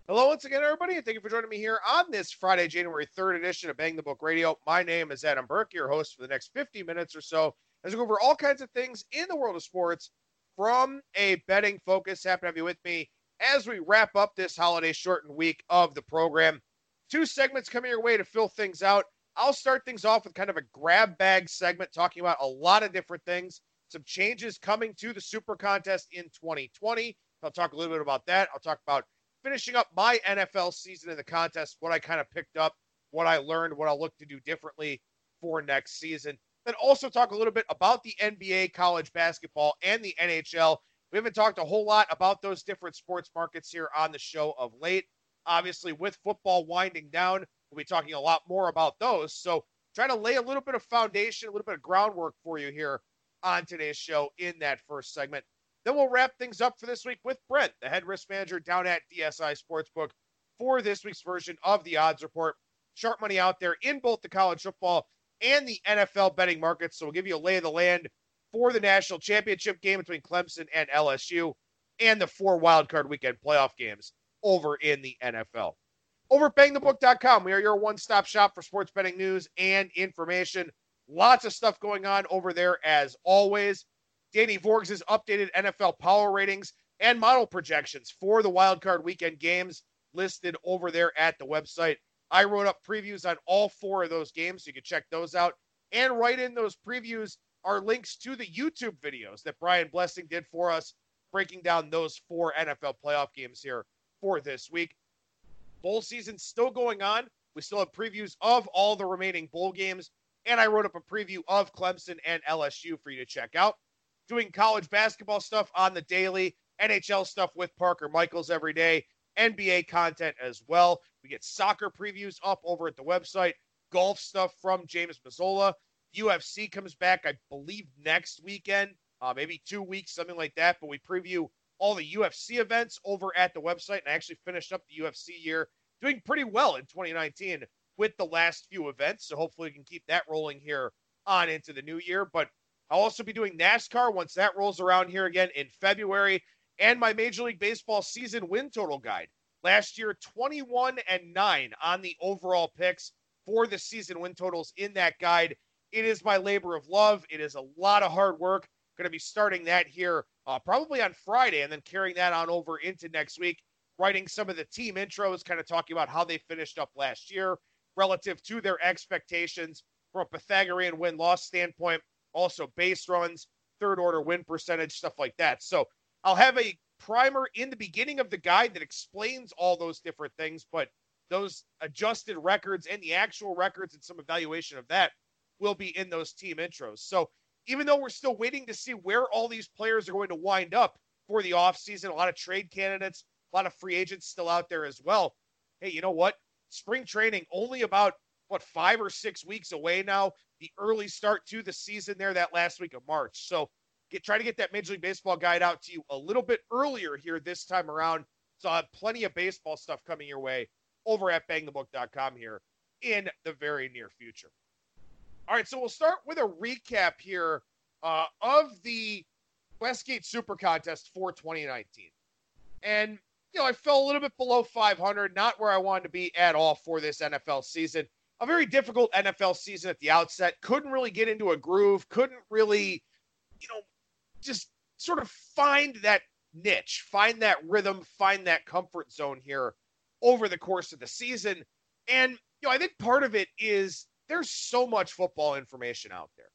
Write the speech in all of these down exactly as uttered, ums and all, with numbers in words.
Hello once again, everybody, and thank you for joining me here on this Friday, January third edition of Bang the Book Radio. My name is Adam Burke, your host for the next fifty minutes or so, as we go over all kinds of things in the world of sports from a betting focus. Happy to have you with me as we wrap up this holiday shortened week of the program. Two segments coming your way to fill things out. I'll start things off with kind of a grab bag segment talking about a lot of different things, some changes coming to the Super Contest in twenty twenty. I'll talk a little bit about that. I'll talk about finishing up my N F L season in the contest, what I kind of picked up, what I learned, what I'll look to do differently for next season. Then also talk a little bit about the N B A, college basketball, and the N H L. We haven't talked a whole lot about those different sports markets here on the show of late. Obviously, with football winding down, we'll be talking a lot more about those. So trying to lay a little bit of foundation, a little bit of groundwork for you here on today's show in that first segment. Then we'll wrap things up for this week with Brent, the head risk manager down at D S I Sportsbook, for this week's version of the Odds Report. Sharp money out there in both the college football and the N F L betting markets. So we'll give you a lay of the land for the national championship game between Clemson and L S U and the four wildcard weekend playoff games over in the N F L. Over at bang the book dot com, we are your one-stop shop for sports betting news and information. Lots of stuff going on over there as always. Danny Vorgs' updated N F L power ratings and model projections for the wildcard weekend games listed over there at the website. I wrote up previews on all four of those games, so you can check those out. And right in those previews are links to the YouTube videos that Brian Blessing did for us, breaking down those four N F L playoff games here for this week. Bowl season's still going on. We still have previews of all the remaining bowl games, and I wrote up a preview of Clemson and L S U for you to check out. Doing college basketball stuff on the daily, N H L stuff with Parker Michaels every day, N B A content as well. We get soccer previews up over at the website, golf stuff from James Mazzola. U F C comes back, I believe, next weekend, uh, maybe two weeks, something like that. But we preview all the U F C events over at the website, and I actually finished up the U F C year doing pretty well in twenty nineteen with the last few events. So hopefully we can keep that rolling here on into the new year. But I'll also be doing NASCAR once that rolls around here again in February, and my Major League Baseball season win total guide. Last year, twenty-one and nine on the overall picks for the season win totals in that guide. It is my labor of love. It is a lot of hard work. Going to be starting that here uh, probably on Friday and then carrying that on over into next week, writing some of the team intros, kind of talking about how they finished up last year relative to their expectations from a Pythagorean win-loss standpoint. Also base runs, third order win percentage, stuff like that. So I'll have a primer in the beginning of the guide that explains all those different things, but those adjusted records and the actual records and some evaluation of that will be in those team intros. So even though we're still waiting to see where all these players are going to wind up for the offseason, a lot of trade candidates, a lot of free agents still out there as well. Hey, you know what? Spring training only about, what, five or six weeks away now. The early start to the season there that last week of March. So get try to get that Major League Baseball guide out to you a little bit earlier here this time around. So I'll have plenty of baseball stuff coming your way over at bang the book dot com here in the very near future. All right, so we'll start with a recap here uh, of the Westgate Super Contest for twenty nineteen. And, you know, I fell a little bit below five hundred, not where I wanted to be at all for this N F L season. A very difficult N F L season at the outset. Couldn't really get into a groove. Couldn't really, you know, just sort of find that niche, find that rhythm, find that comfort zone here over the course of the season. And, you know, I think part of it is there's so much football information out there.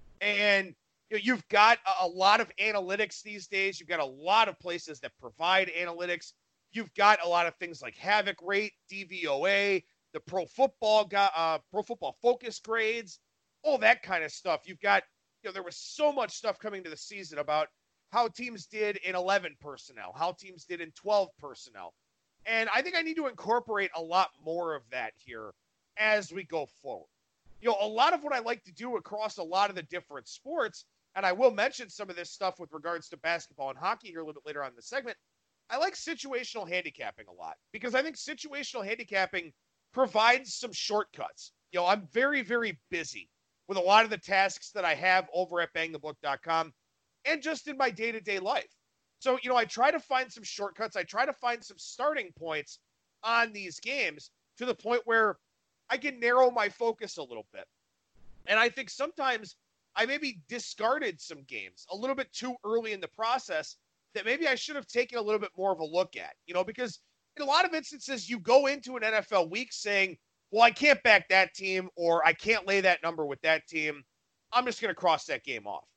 And, you know, you've got a, a lot of analytics these days. You've got a lot of places that provide analytics. You've got a lot of things like Havoc Rate, D V O A, the Pro Football uh, Pro Football Focus grades, all that kind of stuff. You've got, you know, there was so much stuff coming to the season about how teams did in eleven personnel, how teams did in twelve personnel. And I think I need to incorporate a lot more of that here as we go forward. You know, a lot of what I like to do across a lot of the different sports, and I will mention some of this stuff with regards to basketball and hockey here a little bit later on in the segment, I like situational handicapping a lot because I think situational handicapping provides some shortcuts. You know, I'm very, very busy with a lot of the tasks that I have over at bang the book dot com and just in my day-to-day life. So, you know, I try to find some shortcuts. I try to find some starting points on these games to the point where I can narrow my focus a little bit. And I think sometimes I maybe discarded some games a little bit too early in the process that maybe I should have taken a little bit more of a look at, you know, because in a lot of instances you go into an N F L week saying, well, I can't back that team or I can't lay that number with that team. I'm just going to cross that game off.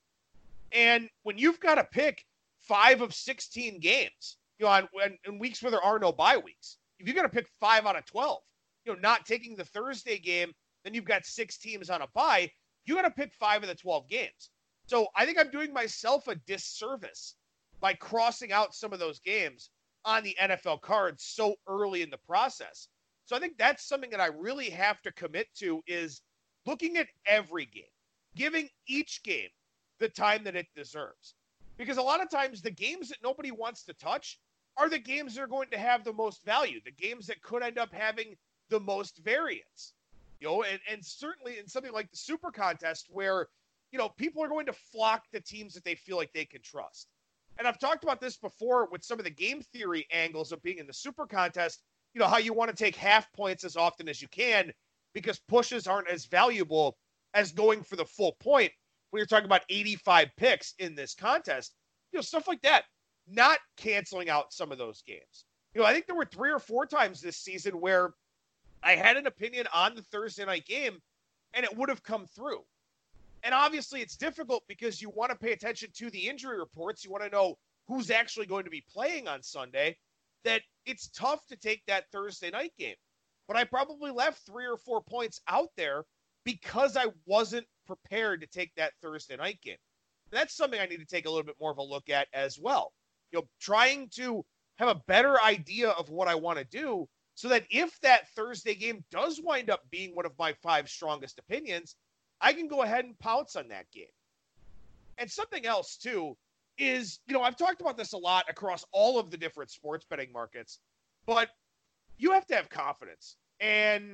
And when you've got to pick five of sixteen games, you know, on, on, in weeks where there are no bye weeks, if you're going to pick five out of twelve, you know, not taking the Thursday game, then you've got six teams on a bye. You got to pick five of the twelve games. So I think I'm doing myself a disservice by crossing out some of those games on the N F L cards so early in the process. So I think that's something that I really have to commit to is looking at every game, giving each game the time that it deserves. Because a lot of times the games that nobody wants to touch are the games that are going to have the most value, the games that could end up having the most variance. You know, and, and certainly in something like the Super Contest where, you know, people are going to flock to teams that they feel like they can trust. And I've talked about this before with some of the game theory angles of being in the Super Contest, you know, how you want to take half points as often as you can because pushes aren't as valuable as going for the full point when you're talking about eighty-five picks in this contest, you know, stuff like that, not canceling out some of those games. You know, I think there were three or four times this season where I had an opinion on the Thursday night game and it would have come through. And obviously it's difficult because you want to pay attention to the injury reports. You want to know who's actually going to be playing on Sunday, that it's tough to take that Thursday night game. But I probably left three or four points out there because I wasn't prepared to take that Thursday night game. That's something I need to take a little bit more of a look at as well. You know, trying to have a better idea of what I want to do so that if that Thursday game does wind up being one of my five strongest opinions, I can go ahead and pounce on that game. And something else, too, is, you know, I've talked about this a lot across all of the different sports betting markets, but you have to have confidence. And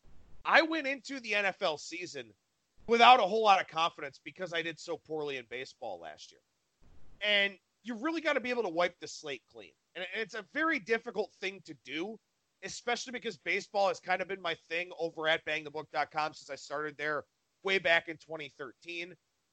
I went into the N F L season without a whole lot of confidence because I did so poorly in baseball last year. And you really got to be able to wipe the slate clean. And it's a very difficult thing to do, especially because baseball has kind of been my thing over at bang the book dot com since I started there way back in twenty thirteen.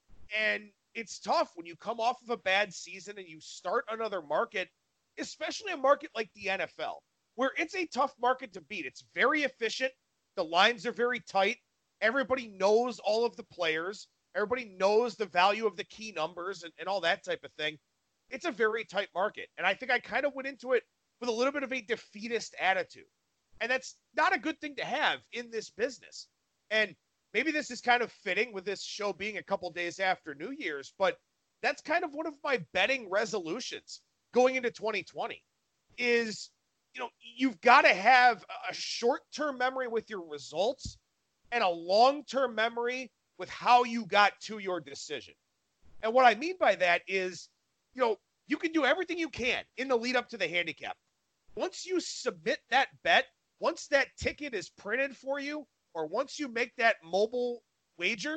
And it's tough when you come off of a bad season and you start another market, especially a market like the N F L, where it's a tough market to beat. It's very efficient. The lines are very tight. Everybody knows all of the players. Everybody knows the value of the key numbers and, and all that type of thing. It's a very tight market. And I think I kind of went into it with a little bit of a defeatist attitude. And that's not a good thing to have in this business. And maybe this is kind of fitting with this show being a couple days after New Year's, but that's kind of one of my betting resolutions going into twenty twenty is, you know, you've got to have a short-term memory with your results and a long-term memory with how you got to your decision. And what I mean by that is, you know, you can do everything you can in the lead up to the handicap. Once you submit that bet, once that ticket is printed for you, or once you make that mobile wager,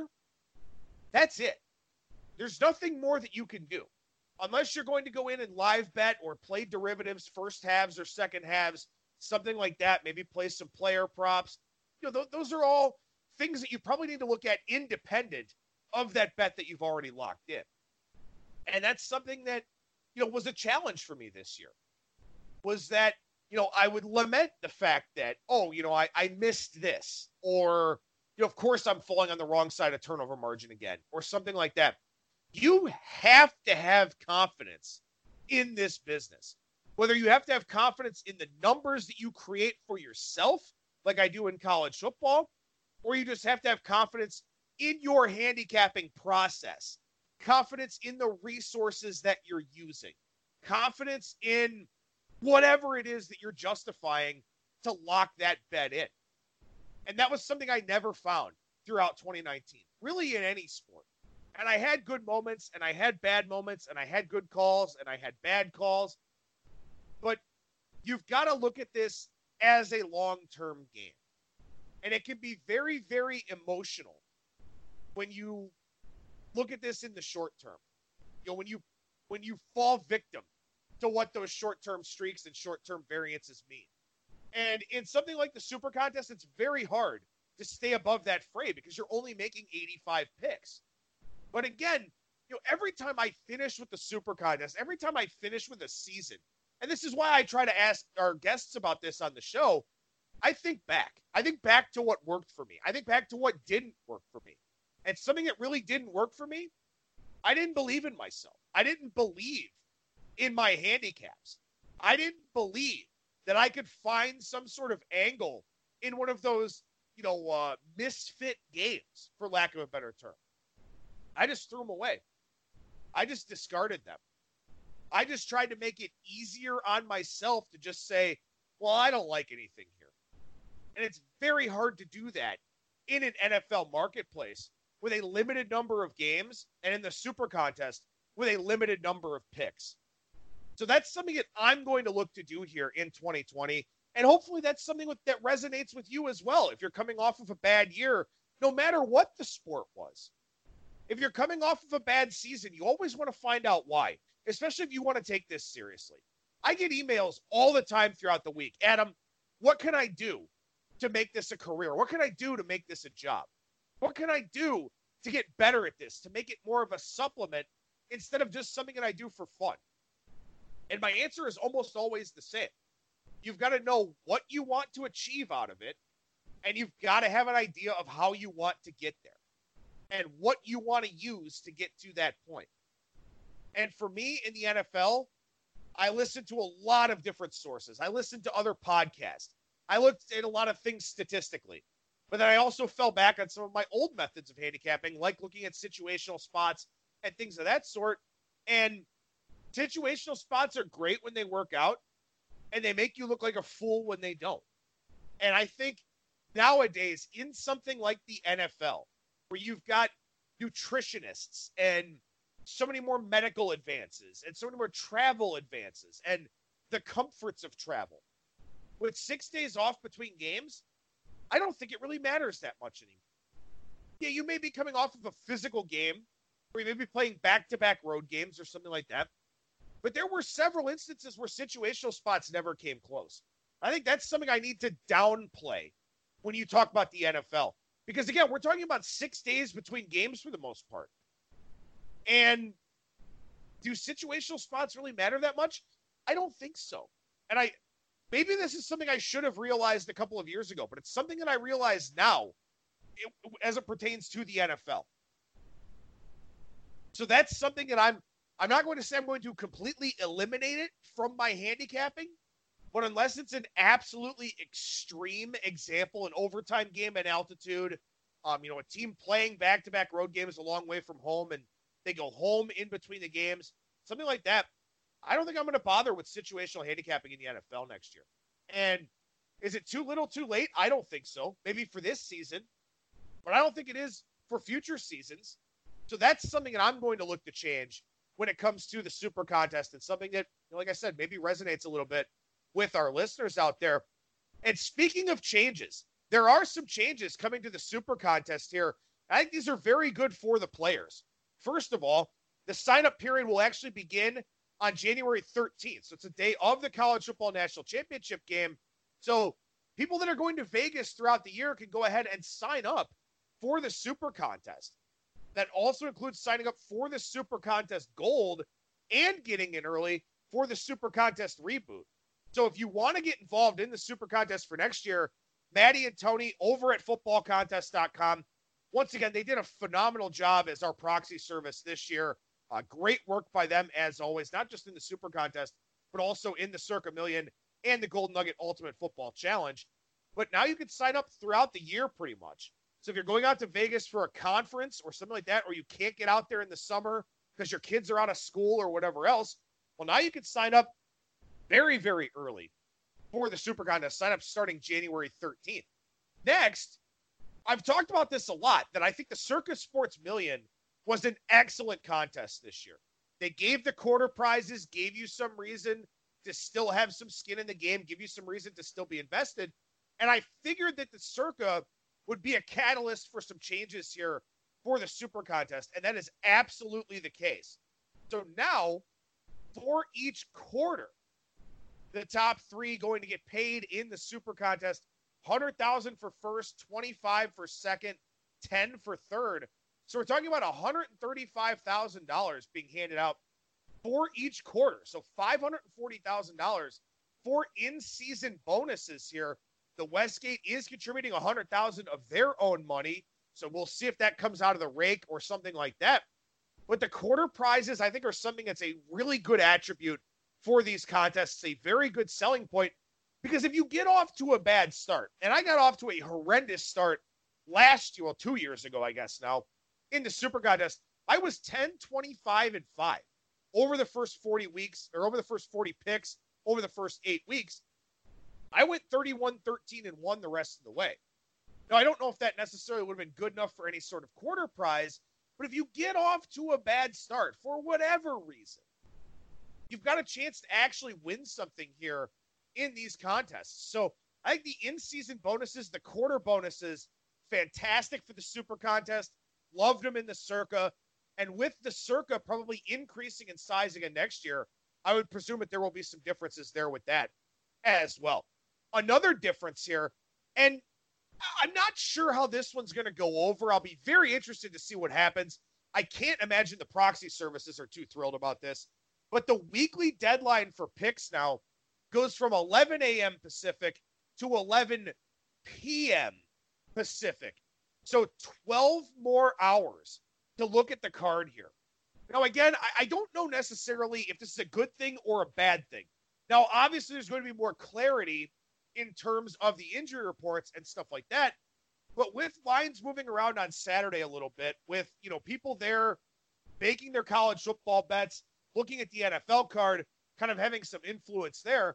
that's it. There's nothing more that you can do. Unless you're going to go in and live bet or play derivatives, first halves or second halves, something like that, maybe play some player props. You know, th- those are all things that you probably need to look at independent of that bet that you've already locked in. And that's something that, you know, was a challenge for me this year, was that, you know, I would lament the fact that, oh, you know, I, I missed this, or, you know, of course I'm falling on the wrong side of turnover margin again, or something like that. You have to have confidence in this business, whether you have to have confidence in the numbers that you create for yourself, like I do in college football, or you just have to have confidence in your handicapping process, confidence in the resources that you're using, confidence in whatever it is that you're justifying to lock that bet in. And that was something I never found throughout twenty nineteen, really in any sport. And I had good moments and I had bad moments and I had good calls and I had bad calls. But you've got to look at this as a long-term game. And it can be very, very emotional when you look at this in the short term. You know, when you when you fall victim to what those short-term streaks and short-term variances mean. And in something like the Super Contest, it's very hard to stay above that fray because you're only making eighty-five picks. But again, you know, every time I finish with the Super Contest, every time I finish with a season, and this is why I try to ask our guests about this on the show, I think back. I think back to what worked for me. I think back to what didn't work for me. And something that really didn't work for me, I didn't believe in myself. I didn't believe in my handicaps. I didn't believe that I could find some sort of angle in one of those, you know, uh, misfit games, for lack of a better term. I just threw them away. I just discarded them. I just tried to make it easier on myself to just say, well, I don't like anything here. And it's very hard to do that in an N F L marketplace with a limited number of games and in the Super Contest with a limited number of picks. So that's something that I'm going to look to do here in twenty twenty. And hopefully that's something with, that resonates with you as well. If you're coming off of a bad year, no matter what the sport was, if you're coming off of a bad season, you always want to find out why, especially if you want to take this seriously. I get emails all the time throughout the week. Adam, what can I do to make this a career? What can I do to make this a job? What can I do to get better at this, to make it more of a supplement instead of just something that I do for fun? And my answer is almost always the same. You've got to know what you want to achieve out of it, and you've got to have an idea of how you want to get there and what you want to use to get to that point. And for me in the N F L, I listen to a lot of different sources. I listen to other podcasts. I looked at a lot of things statistically. But then I also fell back on some of my old methods of handicapping, like looking at situational spots and things of that sort. And situational spots are great when they work out, and they make you look like a fool when they don't. And I think nowadays, in something like the N F L, where you've got nutritionists and so many more medical advances and so many more travel advances and the comforts of travel, with six days off between games, I don't think it really matters that much anymore. Yeah, you may be coming off of a physical game, or you may be playing back-to-back road games or something like that. But there were several instances where situational spots never came close. I think that's something I need to downplay when you talk about the N F L. Because, again, we're talking about six days between games for the most part. And do situational spots really matter that much? I don't think so. And I maybe this is something I should have realized a couple of years ago, but it's something that I realize now it, as it pertains to the N F L. So that's something that I'm I'm not going to say I'm going to completely eliminate it from my handicapping, but unless it's an absolutely extreme example, an overtime game at altitude, um, you know, a team playing back-to-back road games a long way from home, and they go home in between the games, something like that, I don't think I'm going to bother with situational handicapping in the N F L next year. And is it too little, too late? I don't think so. Maybe for this season, but I don't think it is for future seasons. So that's something that I'm going to look to change when it comes to the Super Contest, and something that, like I said, maybe resonates a little bit with our listeners out there. And speaking of changes, there are some changes coming to the Super Contest here. I think these are very good for the players. First of all, the sign-up period will actually begin on January thirteenth. So it's a day of the College Football National Championship game. So people that are going to Vegas throughout the year can go ahead and sign up for the Super Contest. That also includes signing up for the Super Contest Gold and getting in early for the Super Contest Reboot. So if you want to get involved in the Super Contest for next year, Maddie and Tony over at football contest dot com. Once again, they did a phenomenal job as our proxy service this year. Uh, great work by them, as always, not just in the Super Contest, but also in the Circa Million and the Golden Nugget Ultimate Football Challenge. But now you can sign up throughout the year pretty much. So if you're going out to Vegas for a conference or something like that, or you can't get out there in the summer because your kids are out of school or whatever else, well, now you can sign up very, very early for the Super Contest. Sign up starting January thirteenth. Next, I've talked about this a lot, that I think the Circa Sports Million was an excellent contest this year. They gave the quarter prizes, gave you some reason to still have some skin in the game, give you some reason to still be invested. And I figured that the Circa would be a catalyst for some changes here for the Super Contest, and that is absolutely the case. So now, for each quarter The top three going to get paid in the Super Contest, one hundred thousand dollars for first, twenty-five for second, ten for third. So we're talking about one hundred thirty-five thousand dollars being handed out for each quarter. So five hundred forty thousand dollars for in-season bonuses here. The Westgate is contributing one hundred thousand dollars of their own money. So we'll see if that comes out of the rake or something like that. But the quarter prizes, I think, are something that's a really good attribute for these contests, a very good selling point, because if you get off to a bad start, and I got off to a horrendous start last year, well, two years ago, I guess now, in the Super Contest, I was ten, twenty-five, and five over the first forty weeks, or over the first forty picks, over the first eight weeks. I went thirty-one, thirteen, and one the rest of the way. Now, I don't know if that necessarily would have been good enough for any sort of quarter prize, but if you get off to a bad start for whatever reason, you've got a chance to actually win something here in these contests. So I think the in-season bonuses, the quarter bonuses, fantastic for the Super Contest. Loved them in the Circa. And with the Circa probably increasing in size again next year, I would presume that there will be some differences there with that as well. Another difference here, and I'm not sure how this one's going to go over. I'll be very interested to see what happens. I can't imagine the proxy services are too thrilled about this. But the weekly deadline for picks now goes from eleven a.m. Pacific to eleven p.m. Pacific. So twelve more hours to look at the card here. Now, again, I, I don't know necessarily if this is a good thing or a bad thing. Now, obviously, there's going to be more clarity in terms of the injury reports and stuff like that. But with lines moving around on Saturday a little bit, with, you know, people there making their college football bets, looking at the N F L card, kind of having some influence there,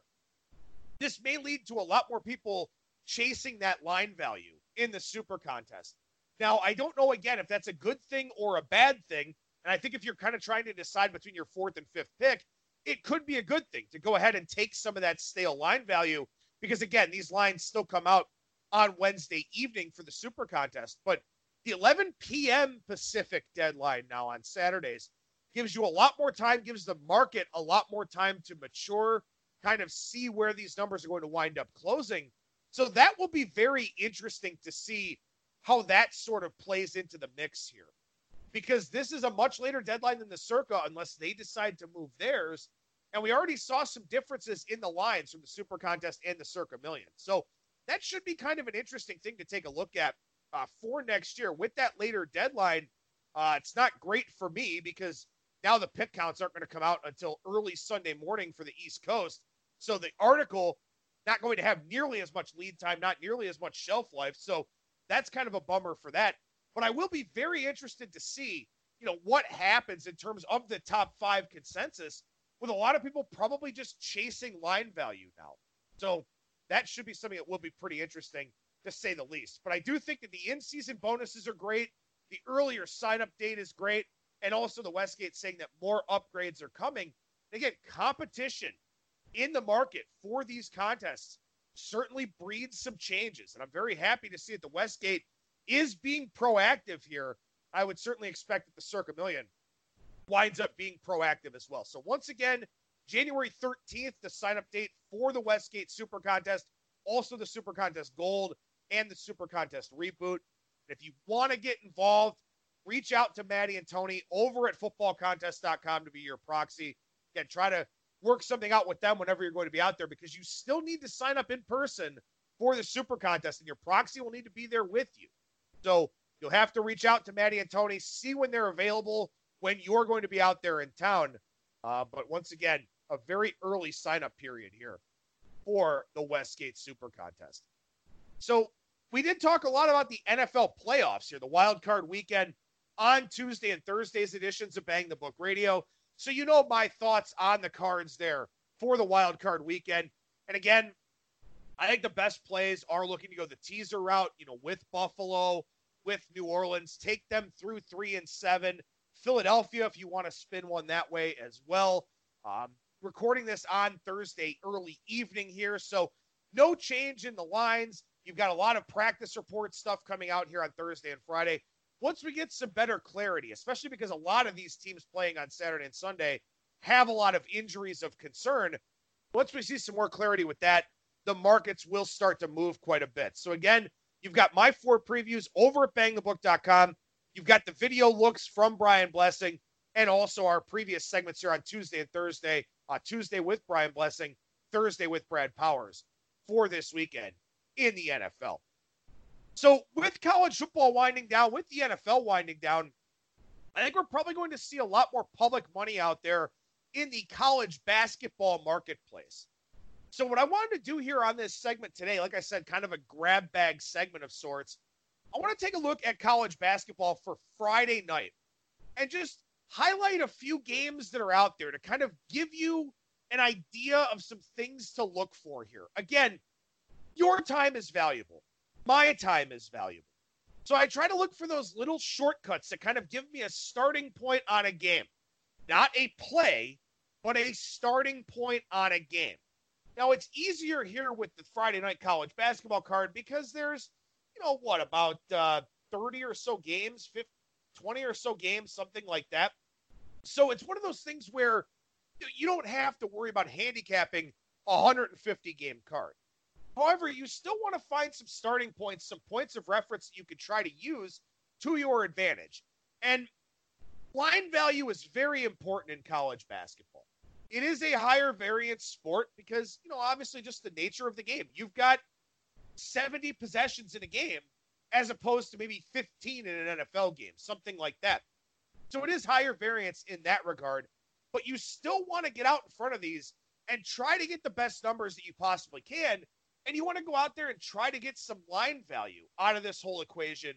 this may lead to a lot more people chasing that line value in the Super Contest. Now, I don't know, again, if that's a good thing or a bad thing. And I think if you're kind of trying to decide between your fourth and fifth pick, it could be a good thing to go ahead and take some of that stale line value. Because, again, these lines still come out on Wednesday evening for the Super Contest. But the eleven p.m. Pacific deadline now on Saturdays gives you a lot more time, gives the market a lot more time to mature, kind of see where these numbers are going to wind up closing. So that will be very interesting to see how that sort of plays into the mix here. Because this is a much later deadline than the Circa unless they decide to move theirs. And we already saw some differences in the lines from the Super Contest and the Circa Million. So that should be kind of an interesting thing to take a look at uh, for next year. With that later deadline, uh, it's not great for me because now the pick counts aren't going to come out until early Sunday morning for the East Coast. So the article not going to have nearly as much lead time, not nearly as much shelf life. So that's kind of a bummer for that. But I will be very interested to see, you know, what happens in terms of the top five consensus, with a lot of people probably just chasing line value now. So that should be something that will be pretty interesting, to say the least. But I do think that the in-season bonuses are great. The earlier sign-up date is great. And also the Westgate saying that more upgrades are coming. And again, competition in the market for these contests certainly breeds some changes. And I'm very happy to see that the Westgate is being proactive here. I would certainly expect that the Circa Million winds up being proactive as well. So once again, January thirteenth, the sign-up date for the Westgate Super Contest, also the Super Contest Gold and the Super Contest Reboot. And if you want to get involved, reach out to Maddie and Tony over at football contest dot com to be your proxy. Again, try to work something out with them whenever you're going to be out there, because you still need to sign up in person for the Super Contest, and your proxy will need to be there with you. So you'll have to reach out to Maddie and Tony, see when they're available, when you're going to be out there in town. Uh, but once again, a very early sign-up period here for the Westgate Super Contest. So we did talk a lot about the N F L playoffs here, the wild card weekend on Tuesday and Thursday's editions of Bang the Book Radio. So you know my thoughts on the cards there for the wild card weekend. And again, I think the best plays are looking to go the teaser route, you know, with Buffalo, with New Orleans, take them through three and seven. Philadelphia, if you want to spin one that way as well. Um, recording this on Thursday early evening here, so no change in the lines. You've got a lot of practice report stuff coming out here on Thursday and Friday. Once we get some better clarity, especially because a lot of these teams playing on Saturday and Sunday have a lot of injuries of concern, Once we see some more clarity with that, the markets will start to move quite a bit. So again, you've got my four previews over at bang the book dot com. You've got the video looks from Brian Blessing and also our previous segments here on Tuesday and Thursday. Uh, Tuesday with Brian Blessing, Thursday with Brad Powers for this weekend in the N F L. So with college football winding down, with the N F L winding down, I think we're probably going to see a lot more public money out there in the college basketball marketplace. So what I wanted to do here on this segment today, like I said, kind of a grab bag segment of sorts, I want to take a look at college basketball for Friday night and just highlight a few games that are out there to kind of give you an idea of some things to look for here. Again, your time is valuable. My time is valuable. So I try to look for those little shortcuts that kind of give me a starting point on a game. Not a play, but a starting point on a game. Now, it's easier here with the Friday night college basketball card because there's, you know, what, about uh, thirty or so games, fifty, twenty or so games, something like that. So it's one of those things where you don't have to worry about handicapping a one hundred fifty game card. However, you still want to find some starting points, some points of reference that you could try to use to your advantage. And line value is very important in college basketball. It is a higher variance sport because, you know, obviously just the nature of the game. You've got seventy possessions in a game as opposed to maybe fifteen in an N F L game, something like that. So it is higher variance in that regard, but you still want to get out in front of these and try to get the best numbers that you possibly can. And you want to go out there and try to get some line value out of this whole equation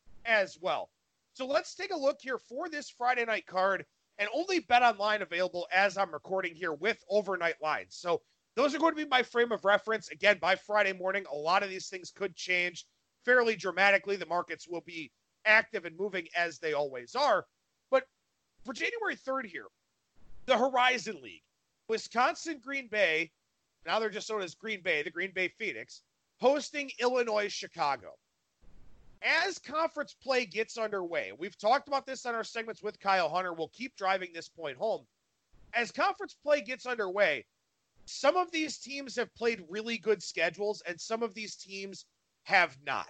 as well. So let's take a look here for this Friday night card, and only BetOnline available as I'm recording here with overnight lines. So those are going to be my frame of reference. Again, by Friday morning, a lot of these things could change fairly dramatically. The markets will be active and moving as they always are. But for January third here, the Horizon League, Wisconsin Green Bay, now they're just known as Green Bay, the Green Bay Phoenix, hosting Illinois Chicago. As conference play gets underway, we've talked about this on our segments with Kyle Hunter. We'll keep driving this point home. As conference play gets underway, some of these teams have played really good schedules, and some of these teams have not.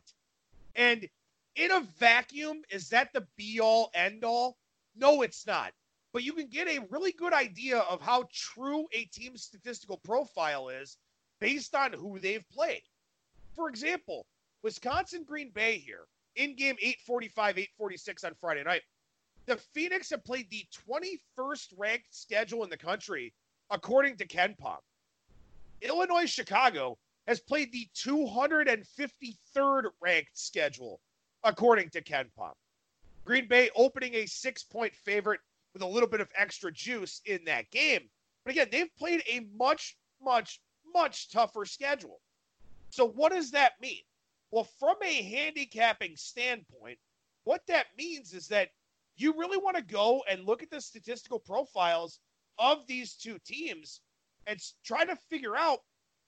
And in a vacuum, is that the be-all, end-all? No, it's not. But you can get a really good idea of how true a team's statistical profile is based on who they've played. For example, Wisconsin Green Bay here, in game eight forty-five, eight forty-six on Friday night. The Phoenix have played the twenty-first ranked schedule in the country, according to KenPom. Illinois Chicago has played the two hundred fifty-third ranked schedule, according to KenPom. Green Bay opening a six-point favorite with a little bit of extra juice in that game. But again, they've played a much, much, much tougher schedule. So what does that mean? Well, from a handicapping standpoint, what that means is that you really want to go and look at the statistical profiles of these two teams and try to figure out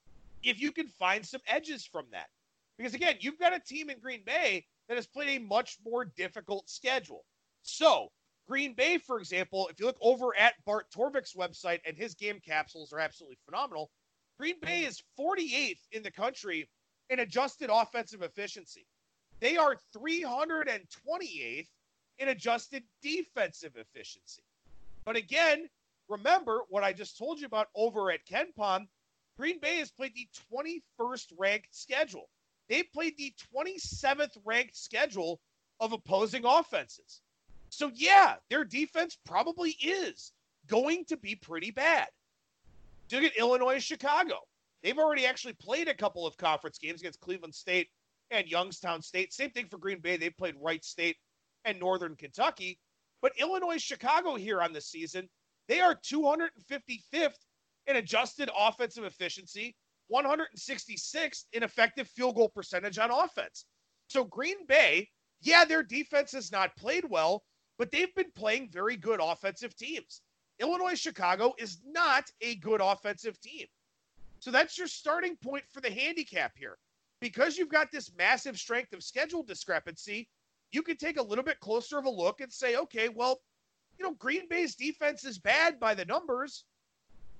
if you can find some edges from that. Because again, you've got a team in Green Bay that has played a much more difficult schedule. So Green Bay, for example, if you look over at Bart Torvik's website, and his game capsules are absolutely phenomenal, Green Bay is forty-eighth in the country in adjusted offensive efficiency. They are three hundred twenty-eighth in adjusted defensive efficiency. But again, remember what I just told you about over at KenPom. Green Bay has played the twenty-first ranked schedule. They've played the twenty-seventh ranked schedule of opposing offenses. So yeah, their defense probably is going to be pretty bad. Look at Illinois Chicago. They've already actually played a couple of conference games against Cleveland State and Youngstown State. Same thing for Green Bay. They played Wright State and Northern Kentucky. But Illinois Chicago here on the season, they are two hundred fifty-fifth in adjusted offensive efficiency, one hundred sixty-sixth in effective field goal percentage on offense. So Green Bay, yeah, their defense has not played well, but they've been playing very good offensive teams. Illinois Chicago is not a good offensive team. So that's your starting point for the handicap here. Because you've got this massive strength of schedule discrepancy, you can take a little bit closer of a look and say, okay, well, you know, Green Bay's defense is bad by the numbers, but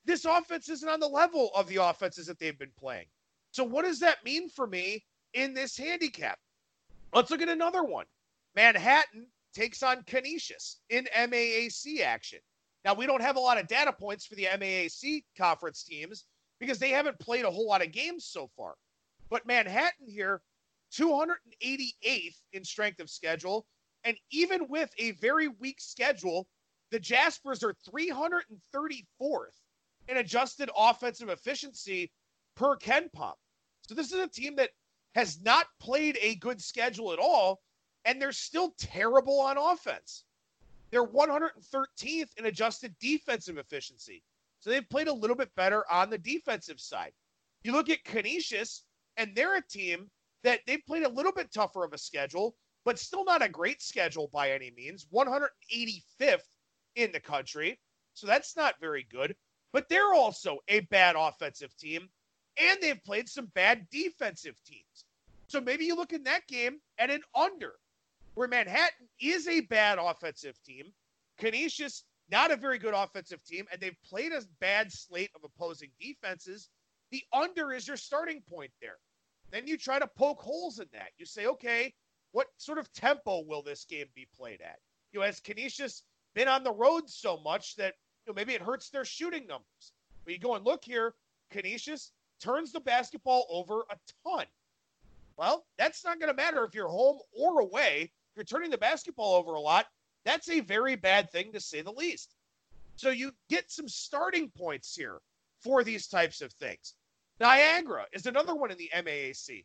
this offense isn't on the level of the offenses that they've been playing. So what does that mean for me in this handicap? Let's look at another one. Manhattan takes on Canisius in M A A C action. Now, we don't have a lot of data points for the M A A C conference teams because they haven't played a whole lot of games so far. But Manhattan here, two hundred eighty-eighth in strength of schedule. And even with a very weak schedule, the Jaspers are three hundred thirty-fourth in adjusted offensive efficiency per KenPom. So this is a team that has not played a good schedule at all, and they're still terrible on offense. They're one hundred thirteenth in adjusted defensive efficiency. So they've played a little bit better on the defensive side. You look at Canisius, and they're a team that they've played a little bit tougher of a schedule, but still not a great schedule by any means. one hundred eighty-fifth in the country. So that's not very good. But they're also a bad offensive team, and they've played some bad defensive teams. So maybe you look in that game at an under, where Manhattan is a bad offensive team. Canisius, not a very good offensive team, and they've played a bad slate of opposing defenses. The under is your starting point there. Then you try to poke holes in that. You say, okay, what sort of tempo will this game be played at? You know, has Canisius been on the road so much that, you know, maybe it hurts their shooting numbers? But you go and look here, Canisius turns the basketball over a ton. Well, that's not going to matter if you're home or away. If you're turning the basketball over a lot, that's a very bad thing to say the least. So you get some starting points here for these types of things. Niagara is another one in the M A A C.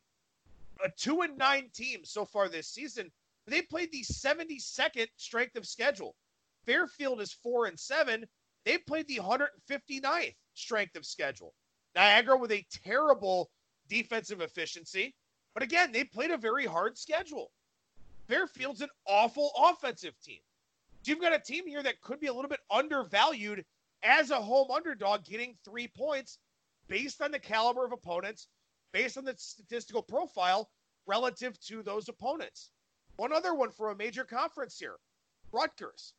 A two and nine team so far this season. They played the seventy-second strength of schedule. Fairfield is four and seven. They played the one hundred fifty-ninth strength of schedule. Niagara with a terrible defensive efficiency. But again, they played a very hard schedule. Fairfield's an awful offensive team. So you've got a team here that could be a little bit undervalued as a home underdog, getting three points based on the caliber of opponents, based on the statistical profile relative to those opponents. One other one for a major conference here, Rutgers.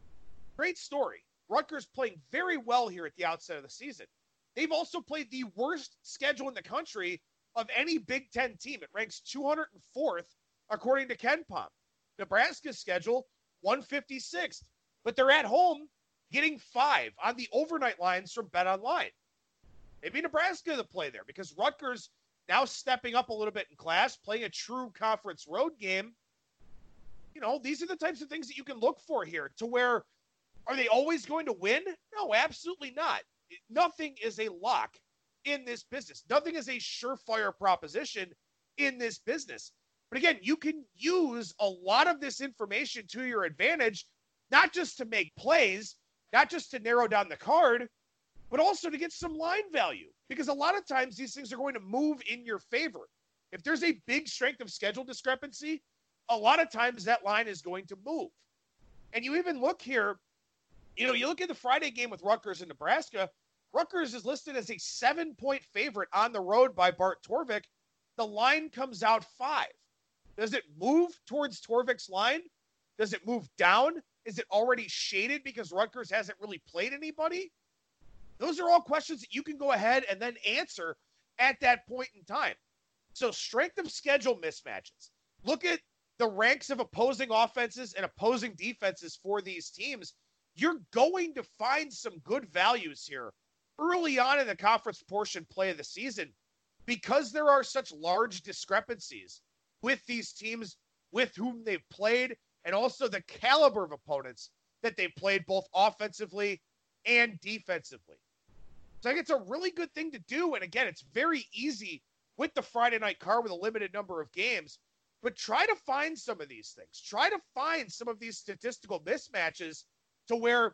Great story. Rutgers playing very well here at the outset of the season. They've also played the worst schedule in the country of any Big Ten team. It ranks two hundred fourth according to KenPom. Nebraska's schedule, one hundred fifty-sixth. But they're at home getting five on the overnight lines from BetOnline. Maybe Nebraska to play there because Rutgers now stepping up a little bit in class, playing a true conference road game. You know, these are the types of things that you can look for here to where, are they always going to win? No, absolutely not. Nothing is a lock in this business. Nothing is a surefire proposition in this business. But again, you can use a lot of this information to your advantage, not just to make plays, not just to narrow down the card, but also to get some line value. Because a lot of times these things are going to move in your favor. If there's a big strength of schedule discrepancy, a lot of times that line is going to move. And you even look here, you know, you look at the Friday game with Rutgers and Nebraska, Rutgers is listed as a seven-point favorite on the road by Bart Torvik. The line comes out five. Does it move towards Torvik's line? Does it move down? Is it already shaded because Rutgers hasn't really played anybody? Those are all questions that you can go ahead and then answer at that point in time. So strength of schedule mismatches. Look at the ranks of opposing offenses and opposing defenses for these teams. You're going to find some good values here early on in the conference portion play of the season because there are such large discrepancies with these teams with whom they've played and also the caliber of opponents that they've played both offensively and defensively. So I think it's a really good thing to do. And again, it's very easy with the Friday night card with a limited number of games, but try to find some of these things. Try to find some of these statistical mismatches to where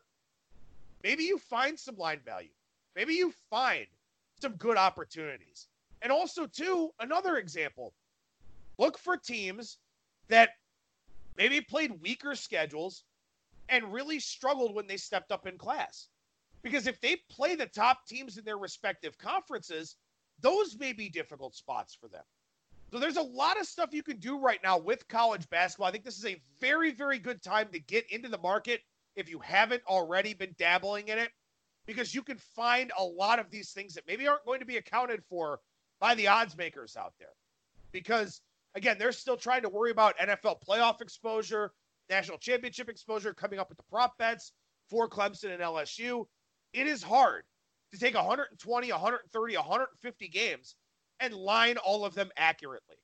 maybe you find some line value. Maybe you find some good opportunities. And also, too, another example, look for teams that maybe played weaker schedules and really struggled when they stepped up in class. Because if they play the top teams in their respective conferences, those may be difficult spots for them. So there's a lot of stuff you can do right now with college basketball. I think this is a very, very good time to get into the market if you haven't already been dabbling in it. because you can find a lot of these things that maybe aren't going to be accounted for by the odds makers out there. Because, again, they're still trying to worry about N F L playoff exposure, national championship exposure, coming up with the prop bets for Clemson and L S U. It is hard to take one hundred twenty, one hundred thirty, one hundred fifty games and line all of them accurately.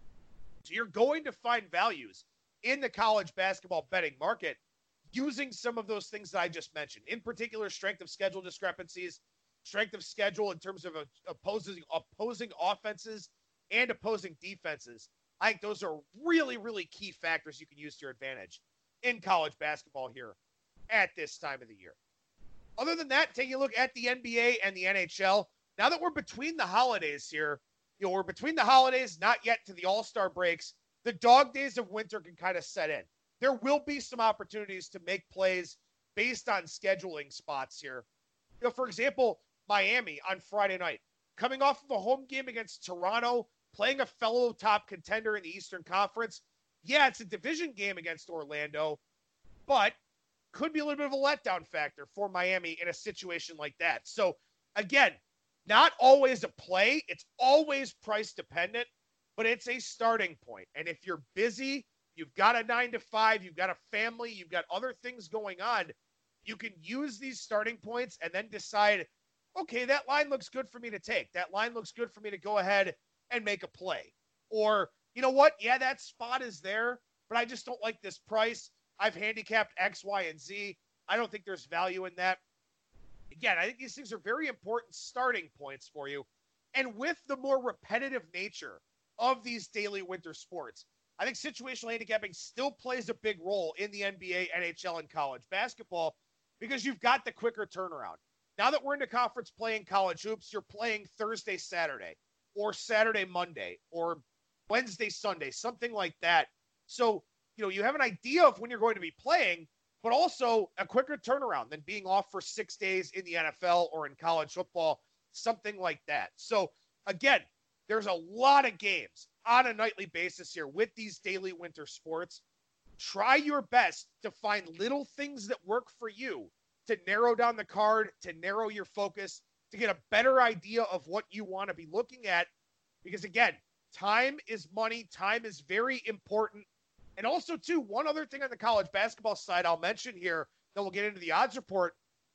So you're going to find values in the college basketball betting market using some of those things that I just mentioned, in particular, strength of schedule discrepancies, strength of schedule in terms of opposing opposing offenses and opposing defenses. I think those are really, really key factors you can use to your advantage in college basketball here at this time of the year. Other than that, taking a look at the N B A and the N H L, now that we're between the holidays here, you know, we're between the holidays, not yet to the All-Star breaks, the dog days of winter can kind of set in. There will be some opportunities to make plays based on scheduling spots here. You know, for example, Miami on Friday night, coming off of a home game against Toronto, playing a fellow top contender in the Eastern Conference. Yeah, it's a division game against Orlando, but could be a little bit of a letdown factor for Miami in a situation like that. So, again, not always a play. It's always price dependent, but it's a starting point. And if you're busy, you've got a nine to five, you've got a family, you've got other things going on, you can use these starting points and then decide, okay, that line looks good for me to take. That line looks good for me to go ahead and make a play. Or, you know what? Yeah, that spot is there, but I just don't like this price. I've handicapped X, Y, and Z. I don't think there's value in that. Again, I think these things are very important starting points for you. And with the more repetitive nature of these daily winter sports, I think situational handicapping still plays a big role in the N B A, N H L, and college basketball because you've got the quicker turnaround. Now that we're into conference play in college hoops, you're playing Thursday, Saturday, or Saturday, Monday, or Wednesday, Sunday, something like that. So, you know, you have an idea of when you're going to be playing, but also a quicker turnaround than being off for six days in the N F L or in college football, something like that. So, again, there's a lot of games on a nightly basis here with these daily winter sports. Try your best to find little things that work for you to narrow down the card, to narrow your focus, to get a better idea of what you want to be looking at. Because, again, time is money. Time is very important. And also, too, one other thing on the college basketball side I'll mention here, then we'll get into the odds report.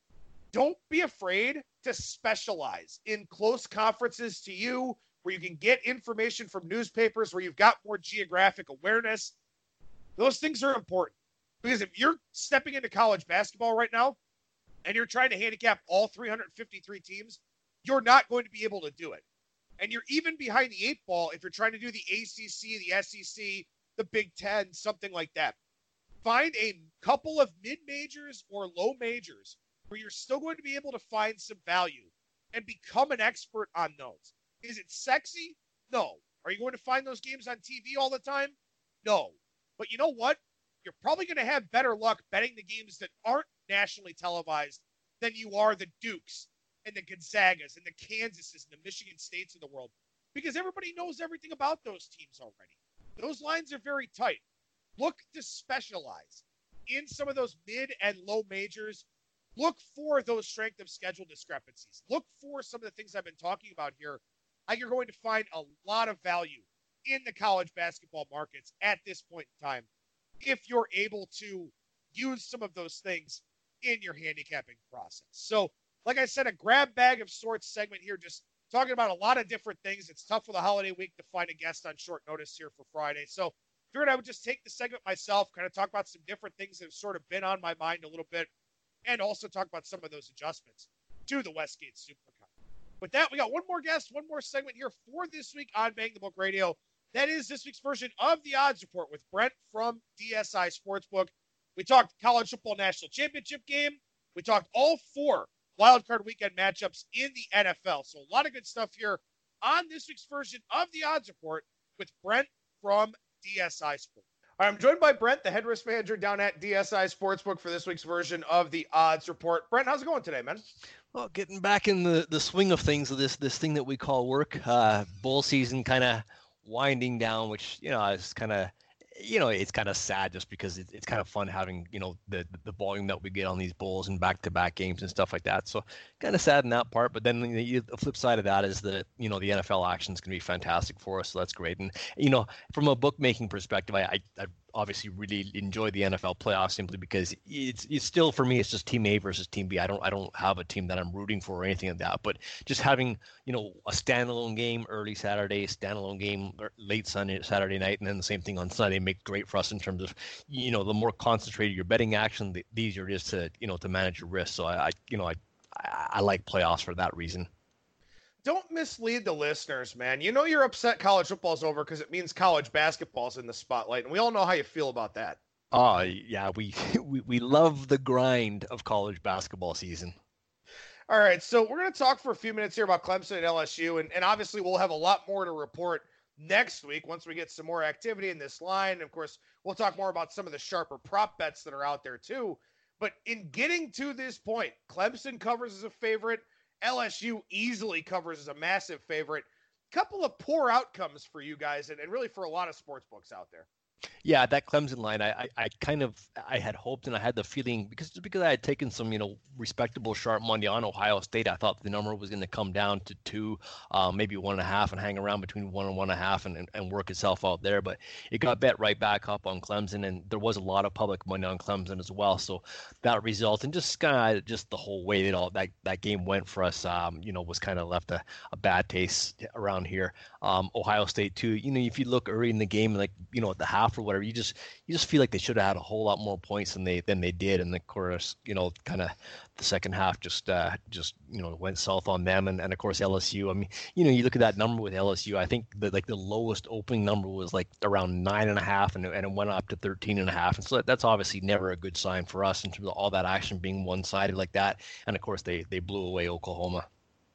Don't be afraid to specialize in close conferences to you, where you can get information from newspapers, where you've got more geographic awareness. Those things are important. Because if you're stepping into college basketball right now, and you're trying to handicap all three hundred fifty-three teams, you're not going to be able to do it. And you're even behind the eight ball if you're trying to do the A C C, the S E C, the Big Ten, something like that. Find a couple of mid-majors or low majors where you're still going to be able to find some value and become an expert on those. Is it sexy? No. Are you going to find those games on T V all the time? No. But you know what? You're probably going to have better luck betting the games that aren't nationally televised than you are the Dukes and the Gonzagas and the Kansases and the Michigan States of the world, because everybody knows everything about those teams already. Those lines are very tight. Look to specialize in some of those mid and low majors. Look for those strength of schedule discrepancies. Look for some of the things I've been talking about here. I think you're going to find a lot of value in the college basketball markets at this point in time if you're able to use some of those things in your handicapping process. So, like I said, a grab bag of sorts segment here, just talking about a lot of different things. It's tough for the holiday week to find a guest on short notice here for Friday. So, figured I would just take the segment myself, kind of talk about some different things that have sort of been on my mind a little bit, and also talk about some of those adjustments to the Westgate Supercup. With that, we got one more guest, one more segment here for this week on Bang the Book Radio. That is this week's version of the Odds Report with Brent from D S I Sportsbook. We talked college football national championship game. We talked all four wildcard weekend matchups in the N F L. So a lot of good stuff here on this week's version of the Odds Report with Brent from D S I Sports. All right, I'm joined by Brent, the head risk manager down at D S I Sportsbook for this week's version of the Odds Report. Brent, how's it going today, man? Well, getting back in the, the swing of things, of this this thing that we call work. Uh, bowl season kind of winding down, which, you know, is kind of you know, it's kind of sad just because it, it's kind of fun having, you know, the the volume that we get on these bowls and back-to-back games and stuff like that. So kind of sad in that part. But then the, the flip side of that is that, you know, the N F L action is going to be fantastic for us. So that's great. And, you know, from a bookmaking perspective, I, I, I obviously really enjoy the N F L playoffs simply because it's it's still, for me, it's just team A versus team B. I don't I don't have a team that I'm rooting for or anything like that. But just having, you know, a standalone game early Saturday, standalone game late Sunday, Saturday night, and then the same thing on Sunday make great for us in terms of, you know, the more concentrated your betting action, the, the easier it is to, you know, to manage your risk. So I, I you know, I, I, I like playoffs for that reason. Don't mislead the listeners, man. You know you're upset college football's over because it means college basketball's in the spotlight, and we all know how you feel about that. Oh, yeah, we, we we love the grind of college basketball season. All right, so we're going to talk for a few minutes here about Clemson and L S U, and, and obviously we'll have a lot more to report next week once we get some more activity in this line. And of course, we'll talk more about some of the sharper prop bets that are out there too. But in getting to this point, Clemson covers as a favorite. L S U easily covers as a massive favorite. Couple of poor outcomes for you guys, and, and really for a lot of sports books out there. Yeah, that Clemson line, I, I, I kind of, I had hoped and I had the feeling because because I had taken some, you know, respectable sharp money on Ohio State. I thought the number was going to come down to two, uh, maybe one and a half, and hang around between one and one and a half, and, and, and work itself out there. But it got bet right back up on Clemson, and there was a lot of public money on Clemson as well. So that result, and just kind of just the whole way that all that that game went for us, um, you know, was kind of left a, a bad taste around here. Um, Ohio State too. You know, if you look early in the game, like, you know, at the half or whatever, you just you just feel like they should have had a whole lot more points than they than they did. And of course, you know, kind of the second half just uh, just you know went south on them. And, and of course L S U. I mean, you know, you look at that number with L S U. I think that like the lowest opening number was like around nine and a half, and, and it went up to thirteen and a half. And so that's obviously never a good sign for us in terms of all that action being one sided like that. And of course they they blew away Oklahoma.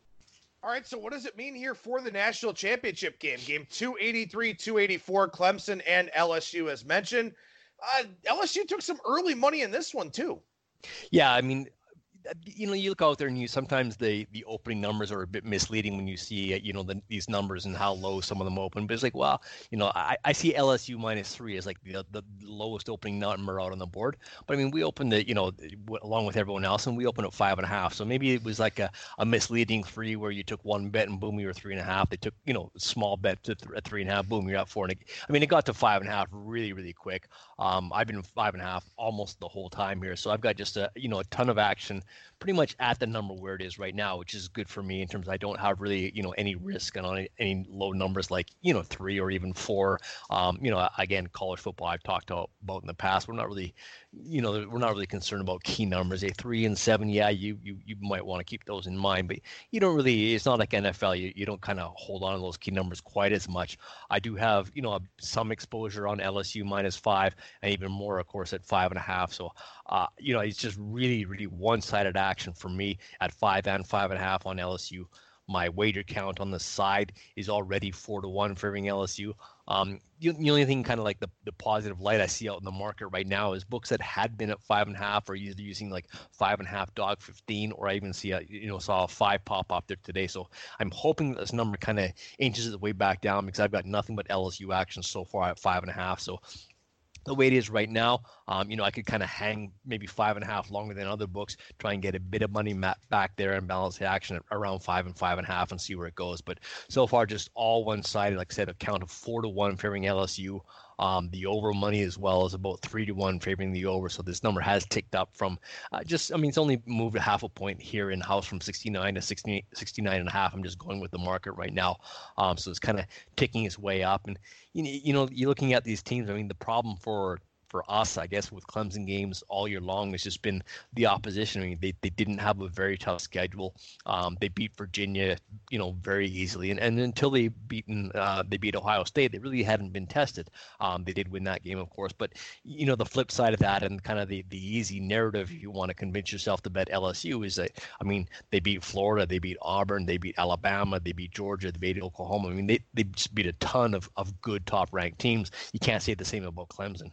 All right, so what does it mean here for the national championship game? Game two eighty-three, two eighty-four, Clemson and L S U as mentioned. Uh, L S U took some early money in this one too. Yeah, I mean, you know, you look out there and you sometimes the the opening numbers are a bit misleading when you see, you know, the, these numbers and how low some of them open. But it's like, well, you know, I, I see L S U minus three as like the the lowest opening number out on the board. But I mean, we opened it, you know, along with everyone else, and we opened at five and a half. So maybe it was like a, a misleading three where you took one bet and boom, you were three and a half. They took, you know, small bet to th- at three and a half, boom, you're at four. And it, I mean, it got to five and a half really, really quick. Um, I've been five and a half almost the whole time here. So I've got just a, you know, a ton of action pretty much at the number where it is right now, which is good for me in terms of I don't have really, you know, any risk on any, any low numbers like, you know, three or even four. Um, you know, again, college football I've talked about in the past. We're not really, you know, we're not really concerned about key numbers. A three and seven, yeah, you you you might want to keep those in mind, but you don't really. It's not like N F L. You you don't kind of hold on to those key numbers quite as much. I do have, you know, some exposure on L S U minus five, and even more, of course, at five and a half. So, uh, you know, it's just really, really one-sided action for me at five and five and a half on L S U. My wager count on the side is already four to one favoring L S U. Um, the, the only thing kind of like the, the positive light I see out in the market right now is books that had been at five and a half are either using like five and a half dog fifteen, or I even see a, you know, saw a five pop up there today. So I'm hoping that this number kind of inches its way back down because I've got nothing but L S U action so far at five and a half. So the way it is right now, um, you know, I could kind of hang maybe five and a half longer than other books, try and get a bit of money back there and balance the action at around five and five and a half and see where it goes. But so far, just all one-sided. Like I said, a count of four to one favoring L S U. Um, the over money as well is about three to one favoring the over. So this number has ticked up from uh, just, I mean, it's only moved a half a point here in house from sixty-nine to sixty, sixty-nine and a half. I'm just going with the market right now. Um, so it's kind of ticking its way up. And, you know, you know, you're looking at these teams. I mean, the problem for for us, I guess, with Clemson games all year long has just been the opposition. I mean, they, they didn't have a very tough schedule. Um, they beat Virginia, you know, very easily. And, and until they beaten, uh, they beat Ohio State, they really hadn't been tested. Um, they did win that game, of course. But, you know, the flip side of that and kind of the, the easy narrative, if you want to convince yourself to bet L S U, is that, I mean, they beat Florida, they beat Auburn, they beat Alabama, they beat Georgia, they beat Oklahoma. I mean, they, they just beat a ton of, of good top-ranked teams. You can't say the same about Clemson.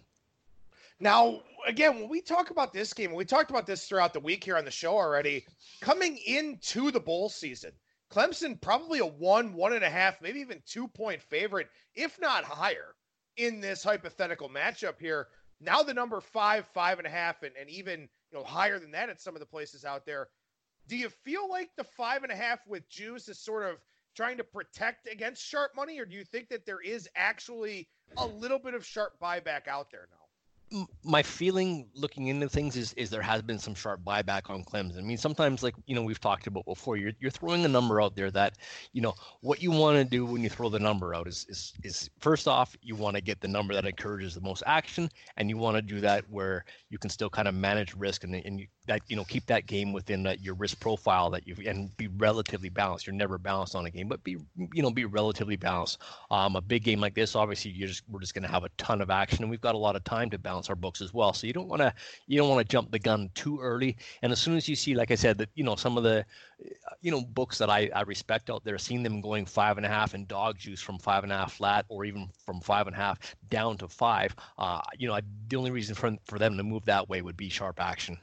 Now, again, when we talk about this game, we talked about this throughout the week here on the show already, coming into the bowl season, Clemson probably a one, one and a half, maybe even two point favorite, if not higher. in this hypothetical matchup here. Now the number five, five and a half, and, and even, you know, higher than that at some of the places out there. Do you feel like the five and a half with juice is sort of trying to protect against sharp money, or do you think that there is actually a little bit of sharp buyback out there now? My feeling looking into things is is there has been some sharp buyback on Clemson. I mean, sometimes, like, you know, we've talked about before, you're you're throwing a number out there that, you know, what you want to do when you throw the number out is is is first off, you want to get the number that encourages the most action, and you want to do that where you can still kind of manage risk and and you, that, you know, keep that game within that, your risk profile that you and be relatively balanced. You're never balanced on a game, but be, you know, be relatively balanced. Um, a big game like this, obviously, you're just we're just going to have a ton of action, and we've got a lot of time to balance our books as well. So you don't want to you don't want to jump the gun too early. And as soon as you see, like I said, that, you know, some of the, you know, books that I, I respect out there, seeing them going five and a half and dog juice from five and a half flat, or even from five and a half down to five, uh, you know, I, the only reason for for them to move that way would be sharp action.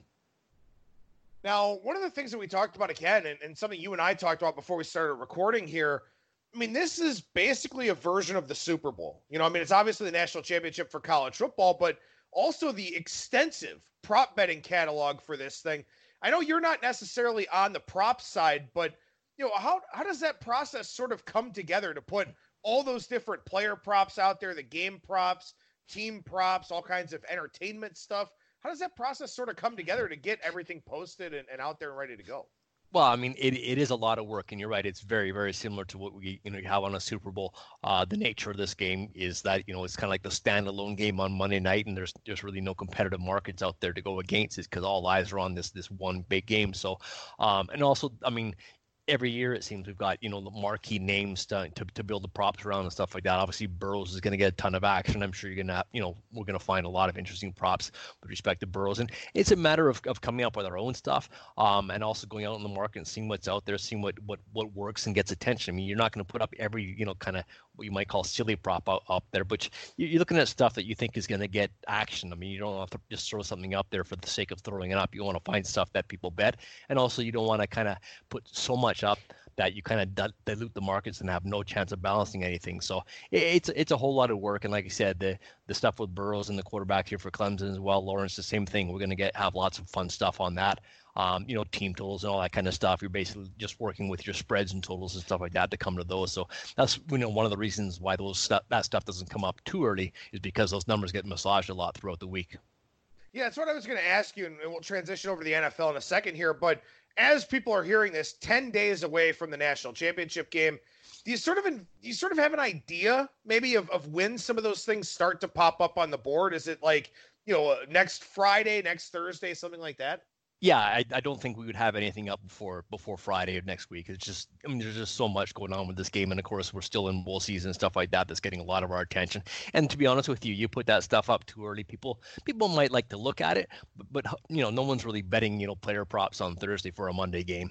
Now, one of the things that we talked about again, and, and something you and I talked about before we started recording here, I mean, this is basically a version of the Super Bowl. You know, I mean, it's obviously the national championship for college football, but also the extensive prop betting catalog for this thing. I know you're not necessarily on the prop side, but, you know, how, how does that process sort of come together to put all those different player props out there, the game props, team props, all kinds of entertainment stuff? How does that process sort of come together to get everything posted and, and out there and ready to go? Well, I mean, it, it is a lot of work, and you're right. It's very, very similar to what we, you know, have on a Super Bowl. Uh, the nature of this game is that, you know, it's kind of like the standalone game on Monday night, and there's there's really no competitive markets out there to go against it because all eyes are on this this one big game. So, um, and also, I mean, every year it seems we've got, you know, the marquee names to, to, to build the props around and stuff like that. Obviously, Burrows is going to get a ton of action. I'm sure you're going to, you know, we're going to find a lot of interesting props with respect to Burrows. And it's a matter of, of coming up with our own stuff, um, and also going out in the market and seeing what's out there, seeing what, what, what works and gets attention. I mean, you're not going to put up every, you know, kind of what you might call silly prop out, up there, but you're looking at stuff that you think is going to get action. I mean, you don't have to just throw something up there for the sake of throwing it up. You want to find stuff that people bet. And also, you don't want to kind of put so much up that you kind of dilute the markets and have no chance of balancing anything. So it's it's a whole lot of work. And like I said, the the stuff with Burrows and the quarterback here for Clemson as well, Lawrence, the same thing. We're going to get have lots of fun stuff on that. Um, you know, team totals and all that kind of stuff. You're basically just working with your spreads and totals and stuff like that to come to those. So that's, you know, one of the reasons why those stuff, that stuff doesn't come up too early is because those numbers get massaged a lot throughout the week. Yeah, that's what I was going to ask you, and we'll transition over to the N F L in a second here. But as people are hearing this, ten days away from the national championship game, do you sort of do you sort of have an idea maybe of, of when some of those things start to pop up on the board? Is it like, you know, next Friday, next Thursday, something like that? Yeah, I, I don't think we would have anything up before before Friday of next week. It's just, I mean, there's just so much going on with this game, and of course, we're still in bowl season and stuff like that. That's getting a lot of our attention. And to be honest with you, you put that stuff up too early, people people might like to look at it, but, but you know, no one's really betting, you know, player props on Thursday for a Monday game.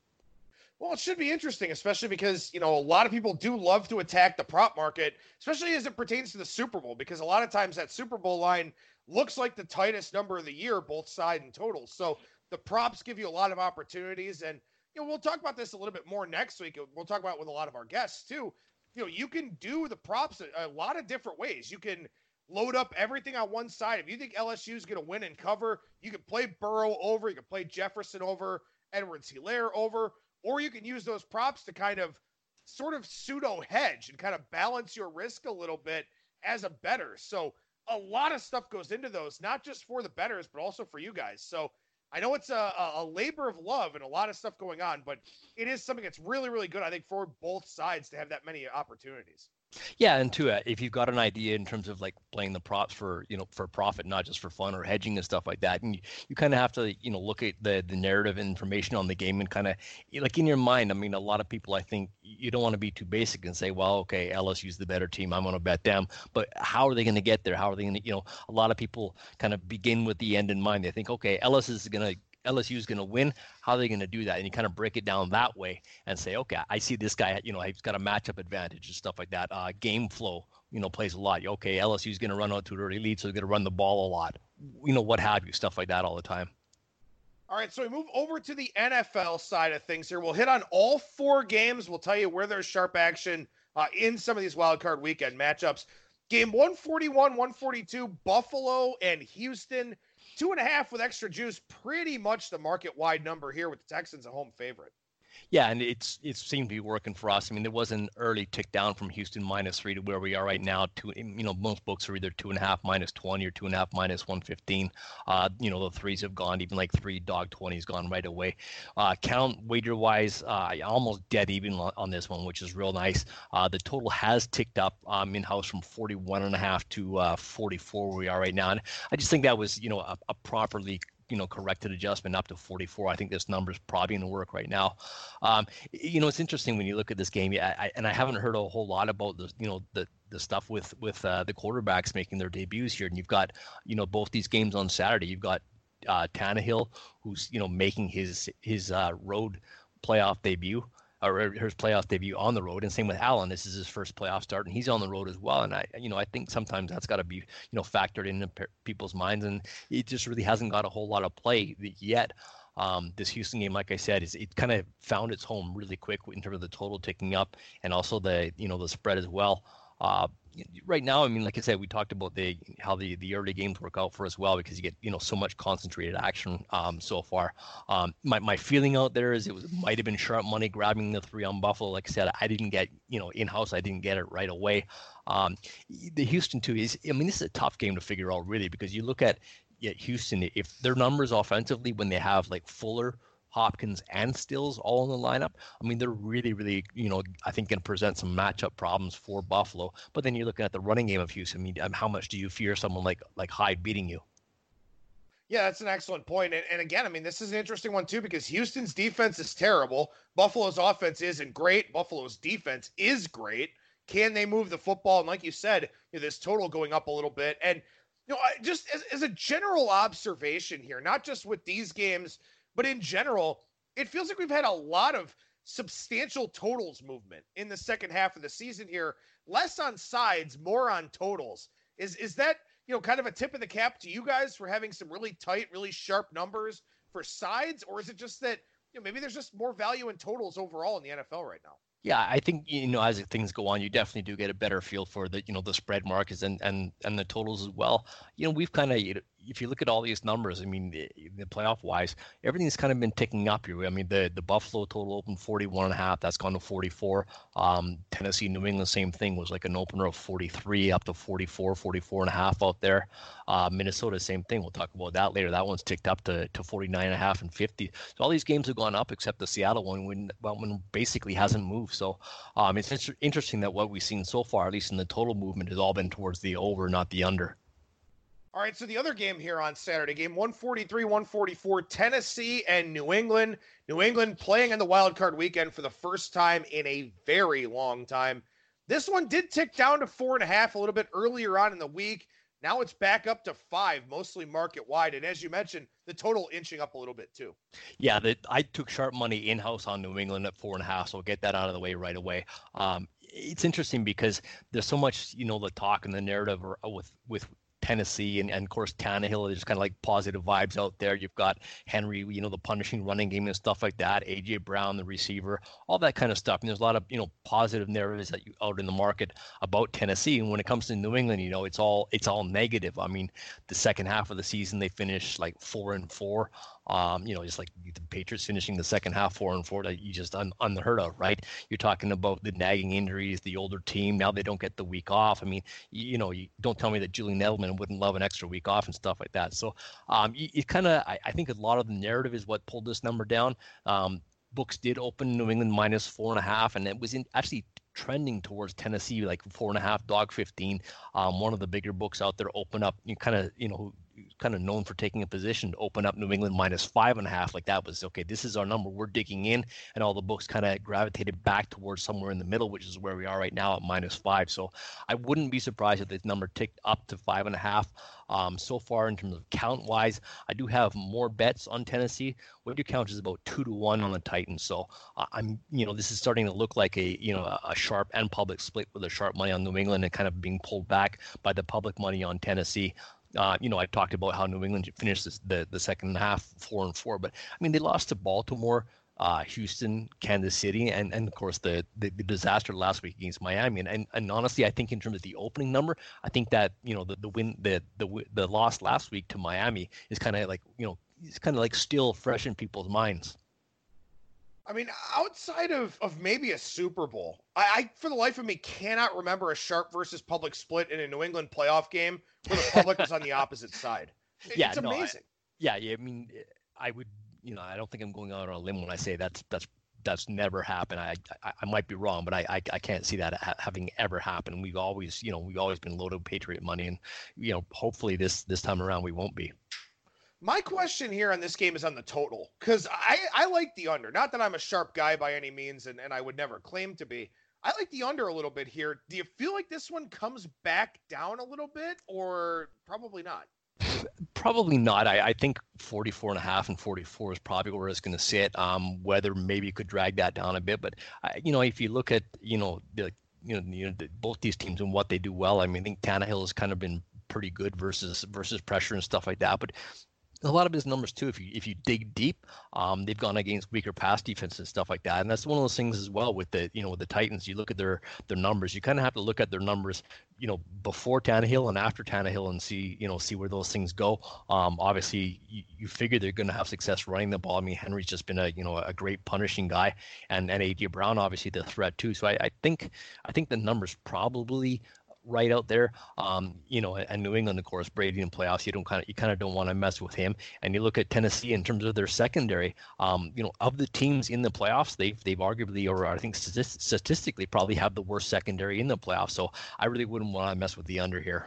Well, it should be interesting, especially because, you know, a lot of people do love to attack the prop market, especially as it pertains to the Super Bowl, because a lot of times that Super Bowl line looks like the tightest number of the year, both side and totals. So the props give you a lot of opportunities. And, you know, we'll talk about this a little bit more next week. We'll talk about it with a lot of our guests too. You know, you can do the props a, a lot of different ways. You can load up everything on one side. If you think L S U is going to win and cover, you can play Burrow over, you can play Jefferson over, Edwards-Helaire over, or you can use those props to kind of sort of pseudo hedge and kind of balance your risk a little bit as a bettor. So a lot of stuff goes into those, not just for the bettors, but also for you guys. So I know it's a, a labor of love and a lot of stuff going on, but it is something that's really, really good, I think, for both sides to have that many opportunities. Yeah, and too, uh, if you've got an idea in terms of like playing the props for, you know, for profit, not just for fun or hedging and stuff like that, and you, you kind of have to, you know, look at the the narrative information on the game and kind of like in your mind. I mean, a lot of people, I think, you don't want to be too basic and say, well, okay, L S U's the better team, I'm going to bet them, but how are they going to get there? How are they going to, you know, a lot of people kind of begin with the end in mind. They think, okay, L S U is going to L S U is going to win. How are they going to do that? And you kind of break it down that way and say, okay, I see this guy, you know, he's got a matchup advantage and stuff like that. Uh, game flow, you know, plays a lot. Okay, L S U is going to run out to an early lead, so they're going to run the ball a lot. You know, what have you, stuff like that all the time. All right, so we move over to the N F L side of things here. We'll hit on all four games. We'll tell you where there's sharp action uh, in some of these wild card weekend matchups. Game one forty-one, one forty-two, Buffalo and Houston. Two and a half with extra juice. Pretty much the market-wide number here with the Texans a home favorite. Yeah, and it's it seemed to be working for us. I mean, there was an early tick down from Houston minus three to where we are right now. To you know, most books are either two and a half minus twenty or two and a half minus one fifteen. Uh, you know, the threes have gone, even like three dog twenties gone right away. Uh, count wager wise, uh, almost dead even on this one, which is real nice. Uh, the total has ticked up um, in house from forty-one and a half to uh, forty-four where we are right now, and I just think that was you know a, a properly you know, corrected adjustment up to forty-four. I think this number is probably going to work right now. Um, you know, it's interesting when you look at this game, I, I, and I haven't heard a whole lot about the, you know, the the stuff with with uh, the quarterbacks making their debuts here. And you've got, you know, both these games on Saturday. You've got uh, Tannehill, who's you know making his his uh, road playoff debut. Or his playoff debut on the road, and same with Allen. This is his first playoff start, and he's on the road as well. And I, you know, I think sometimes that's got to be, you know, factored into people's minds, and it just really hasn't got a whole lot of play yet. Um, this Houston game, like I said, is it kind of found its home really quick in terms of the total ticking up, and also the, you know, the spread as well. Uh, right now, I mean, like I said, we talked about the how the, the early games work out for us well because you get you know so much concentrated action um, so far. Um, my my feeling out there is it was might have been sharp money grabbing the three on Buffalo. Like I said, I didn't get you know in house. I didn't get it right away. Um, the Houston too is I mean this is a tough game to figure out really because you look at yeah, Houston if their numbers offensively when they have like Fuller, Hopkins, and Stills all in the lineup. I mean, they're really, really, you know, I think going to present some matchup problems for Buffalo. But then you're looking at the running game of Houston. I mean, how much do you fear someone like like Hyde beating you? Yeah, that's an excellent point. And, and again, I mean, this is an interesting one too because Houston's defense is terrible. Buffalo's offense isn't great. Buffalo's defense is great. Can they move the football? And like you said, you know, this total going up a little bit. And you know, just as, as a general observation here, not just with these games, but in general, it feels like we've had a lot of substantial totals movement in the second half of the season here. Less on sides, more on totals. Is is that, you know, kind of a tip of the cap to you guys for having some really tight, really sharp numbers for sides? Or is it just that, you know, maybe there's just more value in totals overall in the N F L right now? Yeah, I think you know as things go on, you definitely do get a better feel for the you know the spread markets and and and the totals as well. You know, we've kind of if you look at all these numbers, I mean, the playoff wise, everything's kind of been ticking up here. I mean, the the Buffalo total opened forty-one and a half, that's gone to forty-four. Um, Tennessee, New England, same thing, was like an opener of forty-three up to forty-four, forty-four and a half out there. Uh, Minnesota, same thing. We'll talk about that later. That one's ticked up to, to forty-nine and a half and fifty. So all these games have gone up except the Seattle one, when well, when basically hasn't moved. So um, it's inter- interesting that what we've seen so far, at least in the total movement, has all been towards the over, not the under. All right, so the other game here on Saturday, game one forty-three, one forty-four, Tennessee and New England. New England playing in the wild card weekend for the first time in a very long time. This one did tick down to four and a half a little bit earlier on in the week. Now it's back up to five, mostly market wide. And as you mentioned, the total inching up a little bit too. Yeah, the, I took sharp money in-house on New England at four and a half, so I'll get that out of the way right away. Um, it's interesting because there's so much, you know, the talk and the narrative with with Tennessee and, and of course Tannehill. There's kind of like positive vibes out there. You've got Henry, you know, the punishing running game and stuff like that. A J Brown, the receiver, all that kind of stuff. And there's a lot of, you know, positive narratives that you out in the market about Tennessee. And when it comes to New England, you know, it's all it's all negative. I mean, the second half of the season they finished like four and four. Um, you know, just like the Patriots finishing the second half four and four, that you just un- unheard of, right? You're talking about the nagging injuries, the older team. Now they don't get the week off. I mean, you, you know, you don't tell me that Julian Edelman wouldn't love an extra week off and stuff like that. So um, it, it kind of, I, I think a lot of the narrative is what pulled this number down. Um, books did open New England minus four and a half, and it was in actually trending towards Tennessee, like four and a half, dog fifteen. Um, one of the bigger books out there open up, you kind of, you know, kind of known for taking a position to open up New England minus five and a half. Like that was, okay, this is our number, we're digging in. And all the books kind of gravitated back towards somewhere in the middle, which is where we are right now at minus five. So I wouldn't be surprised if this number ticked up to five and a half. Um, so far in terms of count wise, I do have more bets on Tennessee. Wager count is about two to one on the Titans. So uh, I'm, you know, this is starting to look like a, you know, a, a sharp and public split with a sharp money on New England and kind of being pulled back by the public money on Tennessee. Uh, you know, I talked about how New England finished this, the the second half four and four, but I mean they lost to Baltimore uh, Houston, Kansas City, and, and of course the, the, the disaster last week against Miami. And, and and honestly, I think in terms of the opening number, I think that you know the the win the the the loss last week to Miami is kind of like you know it's kind of like still fresh in people's minds. I mean, outside of, of maybe a Super Bowl, I, I, for the life of me, cannot remember a Sharp versus Public split in a New England playoff game where the public was on the opposite side. It, yeah, it's no, amazing. I, yeah, yeah. I mean, I would, you know, I don't think I'm going out on a limb when I say that's that's that's never happened. I I, I might be wrong, but I, I I can't see that ha- having ever happened. We've always, you know, we've always been loaded Patriot money, and you know, hopefully this this time around we won't be. My question here on this game is on the total, because I, I like the under. Not that I'm a Sharp guy by any means, and, and I would never claim to be. I like the under a little bit here. Do you feel like this one comes back down a little bit, or probably not? Probably not. I, I think forty-four and a half and forty-four is probably where it's going to sit. Um, weather maybe could drag that down a bit, but uh, you know, if you look at you know the you know, you know the, both these teams and what they do well, I mean, I think Tannehill has kind of been pretty good versus versus pressure and stuff like that, but a lot of his numbers too, if you if you dig deep, um, they've gone against weaker pass defense and stuff like that, and that's one of those things as well with the you know with the Titans. You look at their their numbers, you kind of have to look at their numbers, you know, before Tannehill and after Tannehill, and see you know see where those things go. Um, obviously, you, you figure they're going to have success running the ball. I mean, Henry's just been a you know a great punishing guy, and and A J Brown obviously the threat too. So I, I think I think the numbers probably right out there. Um, you know, and New England, of course, Brady in playoffs, you don't kind of you kind of don't want to mess with him. And you look at Tennessee in terms of their secondary. Um, you know, of the teams in the playoffs, they've they've arguably, or I think statist- statistically, probably have the worst secondary in the playoffs. So I really wouldn't want to mess with the under here.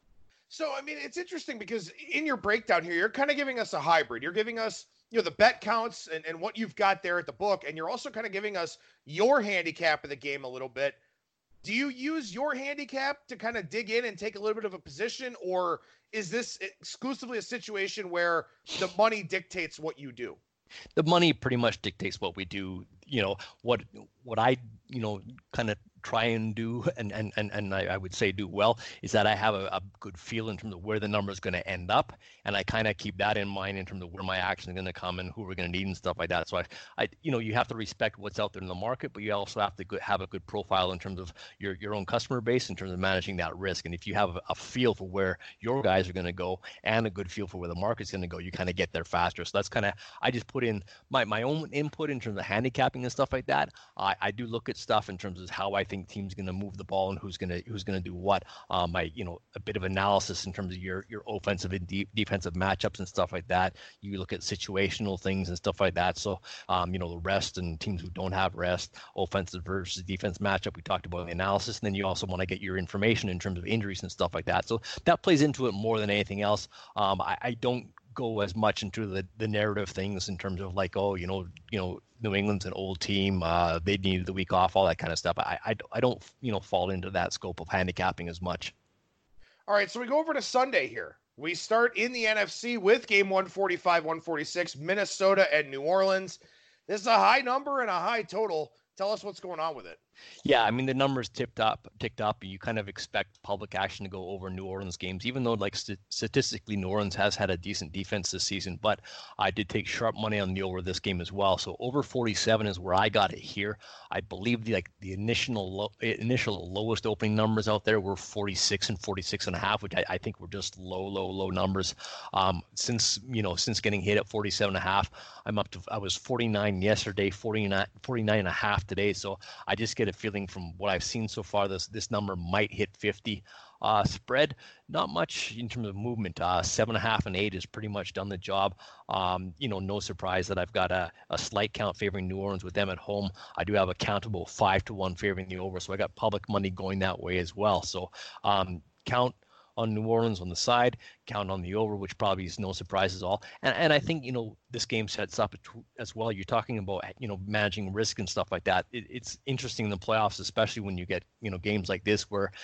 So I mean, it's interesting because in your breakdown here, you're kind of giving us a hybrid. You're giving us you know the bet counts and, and what you've got there at the book, and you're also kind of giving us your handicap of the game a little bit. Do you use your handicap to kind of dig in and take a little bit of a position, or is this exclusively a situation where the money dictates what you do? The money pretty much dictates what we do. You know, what what I, you know, kind of try and do, and and and, and I, I would say do well, is that I have a, a good feel in terms of where the number is going to end up, and I kind of keep that in mind in terms of where my action is going to come and who we're going to need and stuff like that. So I, I, you know, you have to respect what's out there in the market, but you also have to go, have a good profile in terms of your your own customer base in terms of managing that risk. And if you have a, a feel for where your guys are going to go and a good feel for where the market's going to go, you kind of get there faster. So that's kind of, I just put in my my own input in terms of handicapping and stuff like that. I, I do look at stuff in terms of how I think teams going to move the ball and who's going to who's going to do what. Um, I you know a bit of analysis in terms of your your offensive and de- defensive matchups and stuff like that. You look at situational things and stuff like that. So um, you know the rest and teams who don't have rest, offensive versus defense matchup. We talked about the analysis, and then you also want to get your information in terms of injuries and stuff like that. So that plays into it more than anything else. Um, I, I don't go as much into the, the narrative things in terms of like, oh, you know, you know, New England's an old team. Uh, they needed the week off, all that kind of stuff. I, I, I don't, you know, fall into that scope of handicapping as much. All right, so we go over to Sunday here. We start in the N F C with game one forty-five, one forty-six, Minnesota and New Orleans. This is a high number and a high total. Tell us what's going on with it. Yeah, I mean the numbers tipped up, ticked up. You kind of expect public action to go over New Orleans games, even though like st- statistically New Orleans has had a decent defense this season. But I did take sharp money on the over this game as well. So over forty-seven is where I got it here. I believe the like the initial low, initial lowest opening numbers out there were forty-six and forty-six and a half, which I, I think were just low, low, low numbers. Um, since you know since getting hit at forty-seven and a half, I'm up to I was forty-nine yesterday, forty-nine, forty-nine and a half today. So I just get a feeling from what I've seen so far, this this number might hit fifty. Uh, spread, not much in terms of movement. Uh, seven and a half and eight has pretty much done the job. Um, you know, no surprise that I've got a, a slight count favoring New Orleans with them at home. I do have a countable five to one favoring the over, so I got public money going that way as well. So um, count on New Orleans on the side, count on the over, which probably is no surprise at all. And and I think, you know, this game sets up as well. You're talking about, you know, managing risk and stuff like that. It, it's interesting in the playoffs, especially when you get, you know, games like this where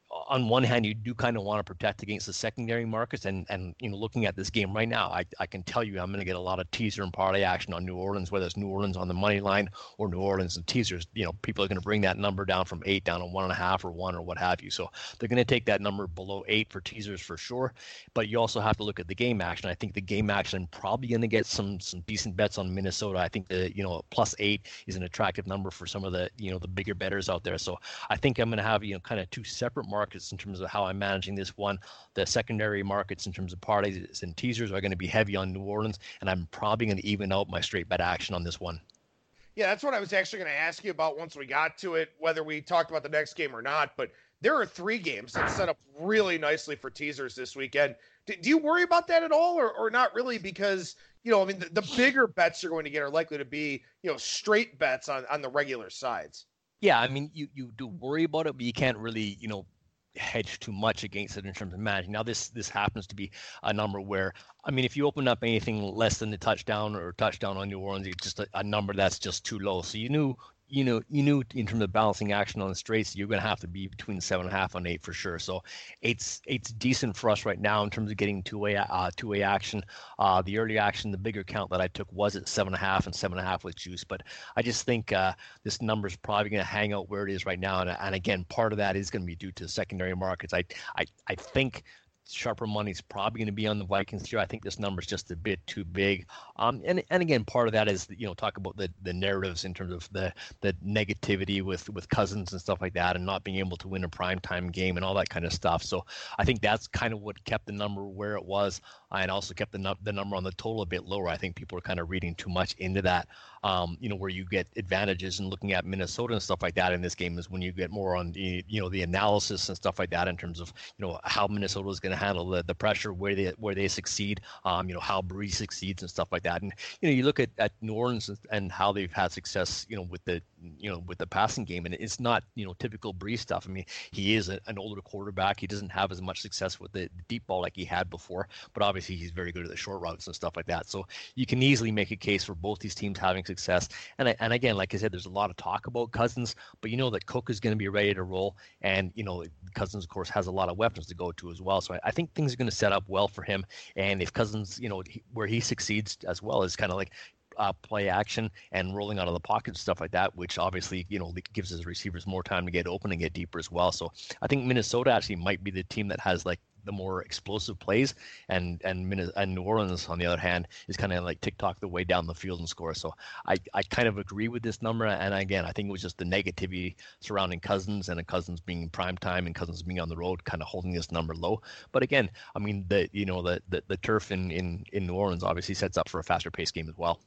on one hand, you do kind of want to protect against the secondary markets, and and you know, looking at this game right now, I, I can tell you I'm going to get a lot of teaser and parlay action on New Orleans, whether it's New Orleans on the money line or New Orleans and teasers. You know, people are going to bring that number down from eight down to one and a half or one or what have you. So they're going to take that number below eight for teasers for sure. But you also have to look at the game action. I think the game action probably going to get some some decent bets on Minnesota. I think the you know plus eight is an attractive number for some of the you know the bigger bettors out there. So I think I'm going to have you know kind of two separate markets in terms of how I'm managing this one. The secondary markets in terms of parlays and teasers are going to be heavy on New Orleans, and I'm probably going to even out my straight bet action on this one. Yeah, that's what I was actually going to ask you about once we got to it, whether we talked about the next game or not. But there are three games that set up really nicely for teasers this weekend. Do, do you worry about that at all, or, or not really? Because, you know, I mean, the, the bigger bets you're going to get are likely to be, you know, straight bets on, on the regular sides. Yeah, I mean, you, you do worry about it, but you can't really, you know, hedge too much against it in terms of managing. Now, this this happens to be a number where, I mean, if you open up anything less than the touchdown or touchdown on New Orleans, it's just a, a number that's just too low. So you knew, you know, you knew in terms of balancing action on the straights, you're going to have to be between seven and a half and eight for sure. So eight's eight's decent for us right now in terms of getting two way uh, two way action. Uh, the early action, the bigger count that I took was at seven and a half and seven and a half with juice. But I just think uh, this number is probably going to hang out where it is right now. And, and again, part of that is going to be due to secondary markets. I I I think sharper money is probably going to be on the Vikings here. I think this number is just a bit too big. Um, and and again, part of that is, you know, talk about the, the narratives in terms of the the negativity with with Cousins and stuff like that, and not being able to win a primetime game and all that kind of stuff. So I think that's kind of what kept the number where it was, and also kept the the number on the total a bit lower. I think people are kind of reading too much into that. Um, you know, where you get advantages and looking at Minnesota and stuff like that in this game is when you get more on the, you know, the analysis and stuff like that in terms of, you know, how Minnesota is going to handle the, the pressure, where they where they succeed, um, you know, how Brees succeeds and stuff like that. And, you know, you look at, at New Orleans and how they've had success, you know, with the, you know, with the passing game, and it's not, you know, typical Brees stuff. I mean, he is a, an older quarterback. He doesn't have as much success with the, the deep ball like he had before, but obviously he's very good at the short routes and stuff like that. So you can easily make a case for both these teams having success. And and again, like I said, there's a lot of talk about Cousins, but you know that Cook is going to be ready to roll, and you know Cousins, of course, has a lot of weapons to go to as well. So I, I think things are going to set up well for him. And if Cousins, you know, he, where he succeeds as well is kind of like Uh, play action and rolling out of the pocket and stuff like that, which obviously, you know, gives his receivers more time to get open and get deeper as well. So I think Minnesota actually might be the team that has like the more explosive plays, and and, and New Orleans, on the other hand, is kind of like tick-tock the way down the field and score. So I, I kind of agree with this number. And again, I think it was just the negativity surrounding Cousins and a Cousins being prime time and Cousins being on the road kind of holding this number low. But again, I mean, the you know the the, the turf in, in, in New Orleans obviously sets up for a faster paced game as well.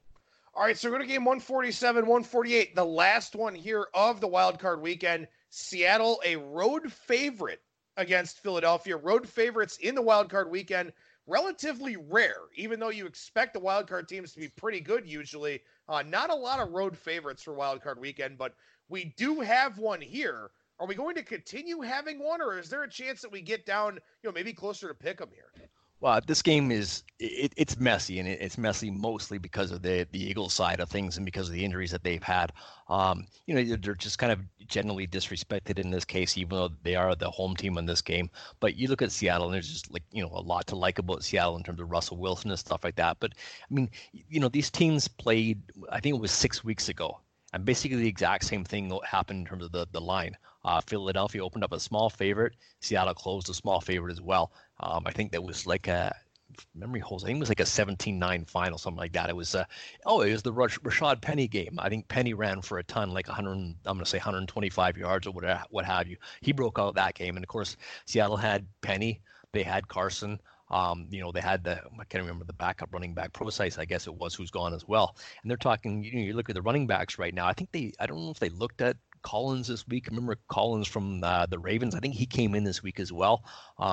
All right, so we're going to game one forty-seven, one forty-eight, the last one here of the wild card weekend. Seattle, a road favorite against Philadelphia. Road favorites in the wild card weekend, relatively rare, even though you expect the wild card teams to be pretty good usually. Uh, not a lot of road favorites for wild card weekend, but we do have one here. Are we going to continue having one, or is there a chance that we get down, you know, maybe closer to pick 'em here? Well, this game is it, it's messy, and it, it's messy mostly because of the the Eagles side of things and because of the injuries that they've had. Um, you know, they're just kind of generally disrespected in this case, even though they are the home team in this game. But you look at Seattle, and there's just like you know a lot to like about Seattle in terms of Russell Wilson and stuff like that. But I mean, you know, these teams played. I think it was six weeks ago. And basically the exact same thing happened in terms of the, the line. Uh, Philadelphia opened up a small favorite. Seattle closed a small favorite as well. Um, I think that was like a memory holds. I think it was like a seventeen nine final, something like that. It was, uh, oh, it was the Rash- Rashad Penny game. I think Penny ran for a ton, like one hundred. I'm going to say one hundred twenty-five yards or what, what have you. He broke out that game, and of course, Seattle had Penny. They had Carson. Um, you know, they had the, I can't remember the backup running back, Procise, I guess it was, who's gone as well. And they're talking, you know, you look at the running backs right now. I think they, I don't know if they looked at Collins this week. I remember Collins from uh, the Ravens. I think he came in this week as well. Um,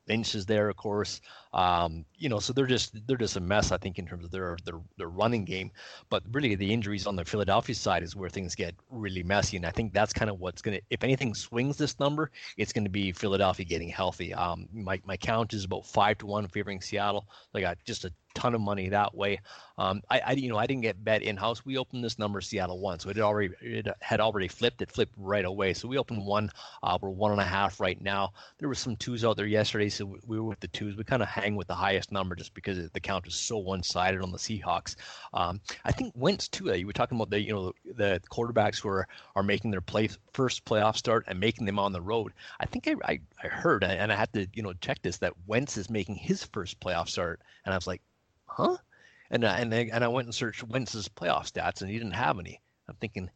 Lynch is there, of course. Um, you know, so they're just they're just a mess, I think, in terms of their their their running game. But really, the injuries on the Philadelphia side is where things get really messy, and I think that's kind of what's gonna, if anything swings this number, it's gonna be Philadelphia getting healthy. Um, my my count is about five to one favoring Seattle. They got just a ton of money that way. Um, I, I, you know, I didn't get bet in house. We opened this number Seattle one, so it had already it had already flipped. It flipped right away. So we opened one. Uh, we're one and a half right now. There were some twos out there yesterday, so we were with the twos. We kind of hang with the highest number just because the count is so one-sided on the Seahawks. Um, I think Wentz too. Uh, you were talking about the you know the quarterbacks who are are making their play first playoff start and making them on the road. I think I I, I heard and I had to you know check this that Wentz is making his first playoff start, and I was like, huh? And uh, and I, and I went and searched Wentz's playoff stats, and he didn't have any. I'm thinking,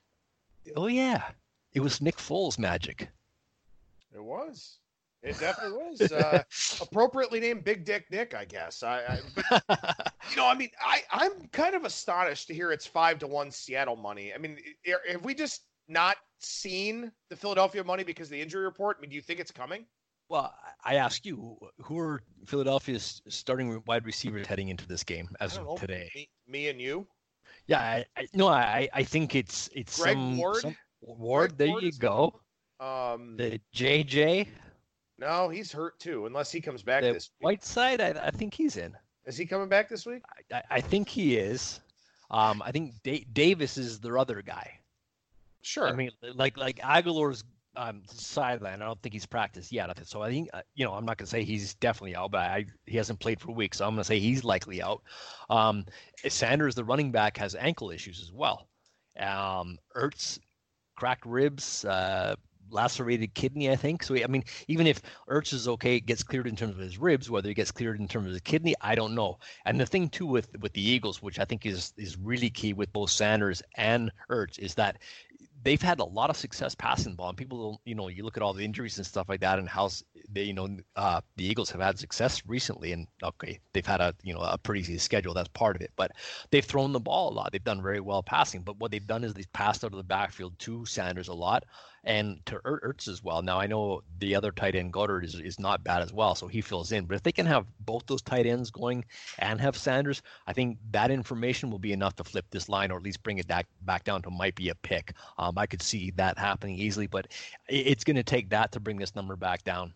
oh yeah, it was Nick Foles magic. It was. It definitely was. Uh, appropriately named Big Dick Nick, I guess. I, I but, you know, I mean, I I'm kind of astonished to hear it's five to one Seattle money. I mean, have we just not seen the Philadelphia money because of the injury report? I mean, do you think it's coming? Well, I ask you, who are Philadelphia's starting wide receivers heading into this game as of know, today? Me, me and you. Yeah, I, I no, I I think it's it's Greg some, Ward. Some, Ward, Greg there Ward you go. Um, the J J. No, he's hurt too, unless he comes back the this week. Whiteside, I, I think he's in. Is he coming back this week? I, I think he is. Um, I think da- Davis is their other guy. Sure. I mean, like like Aguilar's um, sideline. I don't think he's practiced yet. So I think uh, you know I'm not gonna say he's definitely out, but I, he hasn't played for weeks, so I'm gonna say he's likely out. Um, Sanders, the running back, has ankle issues as well. Um, Ertz, cracked ribs, uh, lacerated kidney, I think. So I mean, even if Ertz is okay, gets cleared in terms of his ribs, whether he gets cleared in terms of his kidney, I don't know. And the thing too with with the Eagles, which I think is is really key with both Sanders and Ertz, is that they've had a lot of success passing the ball. And people don't, you know, you look at all the injuries and stuff like that, and how they, you know, uh, the Eagles have had success recently. And okay, they've had a, you know, a pretty easy schedule. That's part of it. But they've thrown the ball a lot. They've done very well passing. But what they've done is they've passed out of the backfield to Sanders a lot and to Er- Ertz as well. Now I know the other tight end Goddard is is not bad as well, so he fills in. But if they can have both those tight ends going and have Sanders, I think that information will be enough to flip this line, or at least bring it back back down to might be a pick. Um, I could see that happening easily, but it's going to take that to bring this number back down.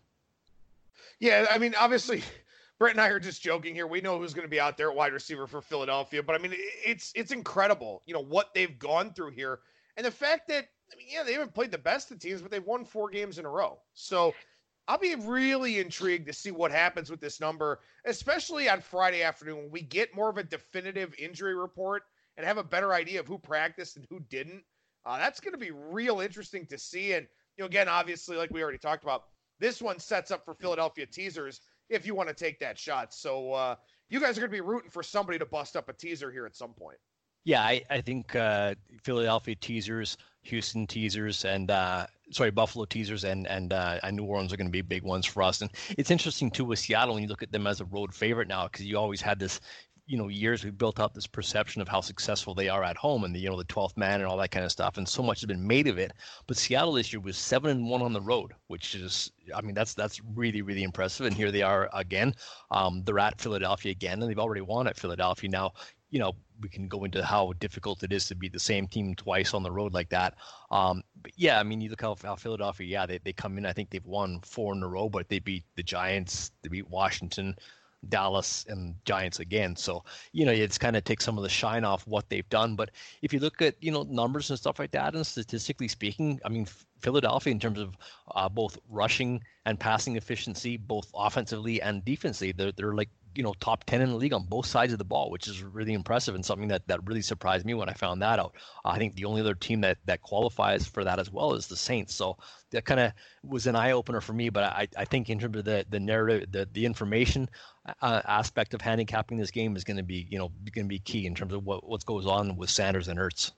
Yeah, I mean, obviously, Brett and I are just joking here. We know who's going to be out there at wide receiver for Philadelphia, but I mean, it's it's incredible, you know, what they've gone through here, and the fact that, I mean, yeah, they haven't played the best of teams, but they've won four games in a row. So I'll be really intrigued to see what happens with this number, especially on Friday afternoon when we get more of a definitive injury report and have a better idea of who practiced and who didn't. Uh, that's going to be real interesting to see. And, you know, again, obviously, like we already talked about, this one sets up for Philadelphia teasers if you want to take that shot. So uh, you guys are going to be rooting for somebody to bust up a teaser here at some point. Yeah, I, I think uh, Philadelphia teasers, Houston teasers, and uh, sorry, Buffalo teasers, and and uh, and New Orleans are going to be big ones for us. And it's interesting too with Seattle when you look at them as a road favorite now, because you always had this, you know, years we've built up this perception of how successful they are at home, and the, you know, the twelfth man and all that kind of stuff, and so much has been made of it. But Seattle this year was seven and one on the road, which is, I mean, that's that's really really impressive. And here they are again. Um, they're at Philadelphia again, and they've already won at Philadelphia. Now, you know, we can go into how difficult it is to beat the same team twice on the road like that. Um, but yeah, I mean, you look how, how Philadelphia, yeah, they, they come in, I think they've won four in a row, but they beat the Giants, they beat Washington, Dallas, and Giants again. So, you know, it's kind of take some of the shine off what they've done. But if you look at, you know, numbers and stuff like that, and statistically speaking, I mean, Philadelphia, in terms of uh, both rushing and passing efficiency, both offensively and defensively, they're, they're like, you know, top ten in the league on both sides of the ball, which is really impressive, and something that, that really surprised me when I found that out. Uh, I think the only other team that, that qualifies for that as well is the Saints. So that kind of was an eye opener for me. But I, I think in terms of the, the narrative, the, the information uh, aspect of handicapping this game is going to be, you know, going to be key in terms of what, what goes on with Sanders and Ertz.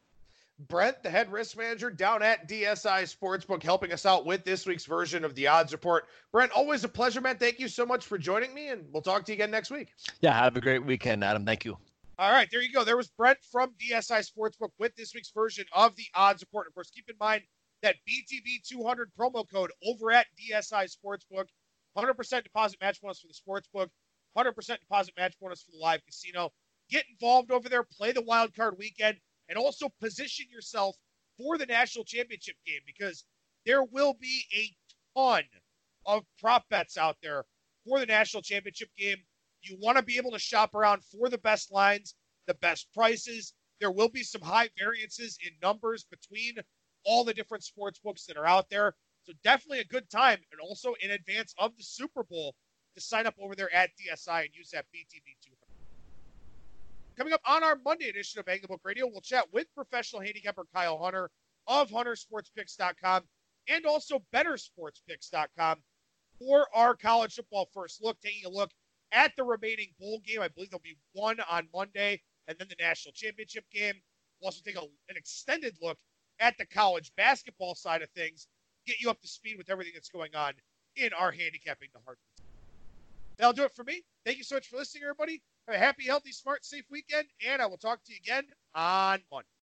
Brent, the head risk manager down at D S I Sportsbook, helping us out with this week's version of the Odds Report. Brent, always a pleasure, man. Thank you so much for joining me, and we'll talk to you again next week. Yeah, have a great weekend, Adam. Thank you. All right, there you go. There was Brent from D S I Sportsbook with this week's version of the Odds Report. Of course, keep in mind that B T B two hundred promo code over at D S I Sportsbook one hundred percent deposit match bonus for the sports book, one hundred percent deposit match bonus for the live casino. Get involved over there, play the wild card weekend, and also position yourself for the national championship game, because there will be a ton of prop bets out there for the national championship game. You want to be able to shop around for the best lines, the best prices. There will be some high variances in numbers between all the different sports books that are out there. So definitely a good time, and also in advance of the Super Bowl, to sign up over there at D S I and use that B T B two hundred. Coming up on our Monday edition of Bang the Book Radio, we'll chat with professional handicapper Kyle Hunter of hunter sports picks dot com and also better sports picks dot com for our college football first look, taking a look at the remaining bowl game. I believe there'll be one on Monday and then the national championship game. We'll also take a, an extended look at the college basketball side of things, get you up to speed with everything that's going on in our handicapping the heart. That'll do it for me. Thank you so much for listening, everybody. Have a happy, healthy, smart, safe weekend, and I will talk to you again on Monday.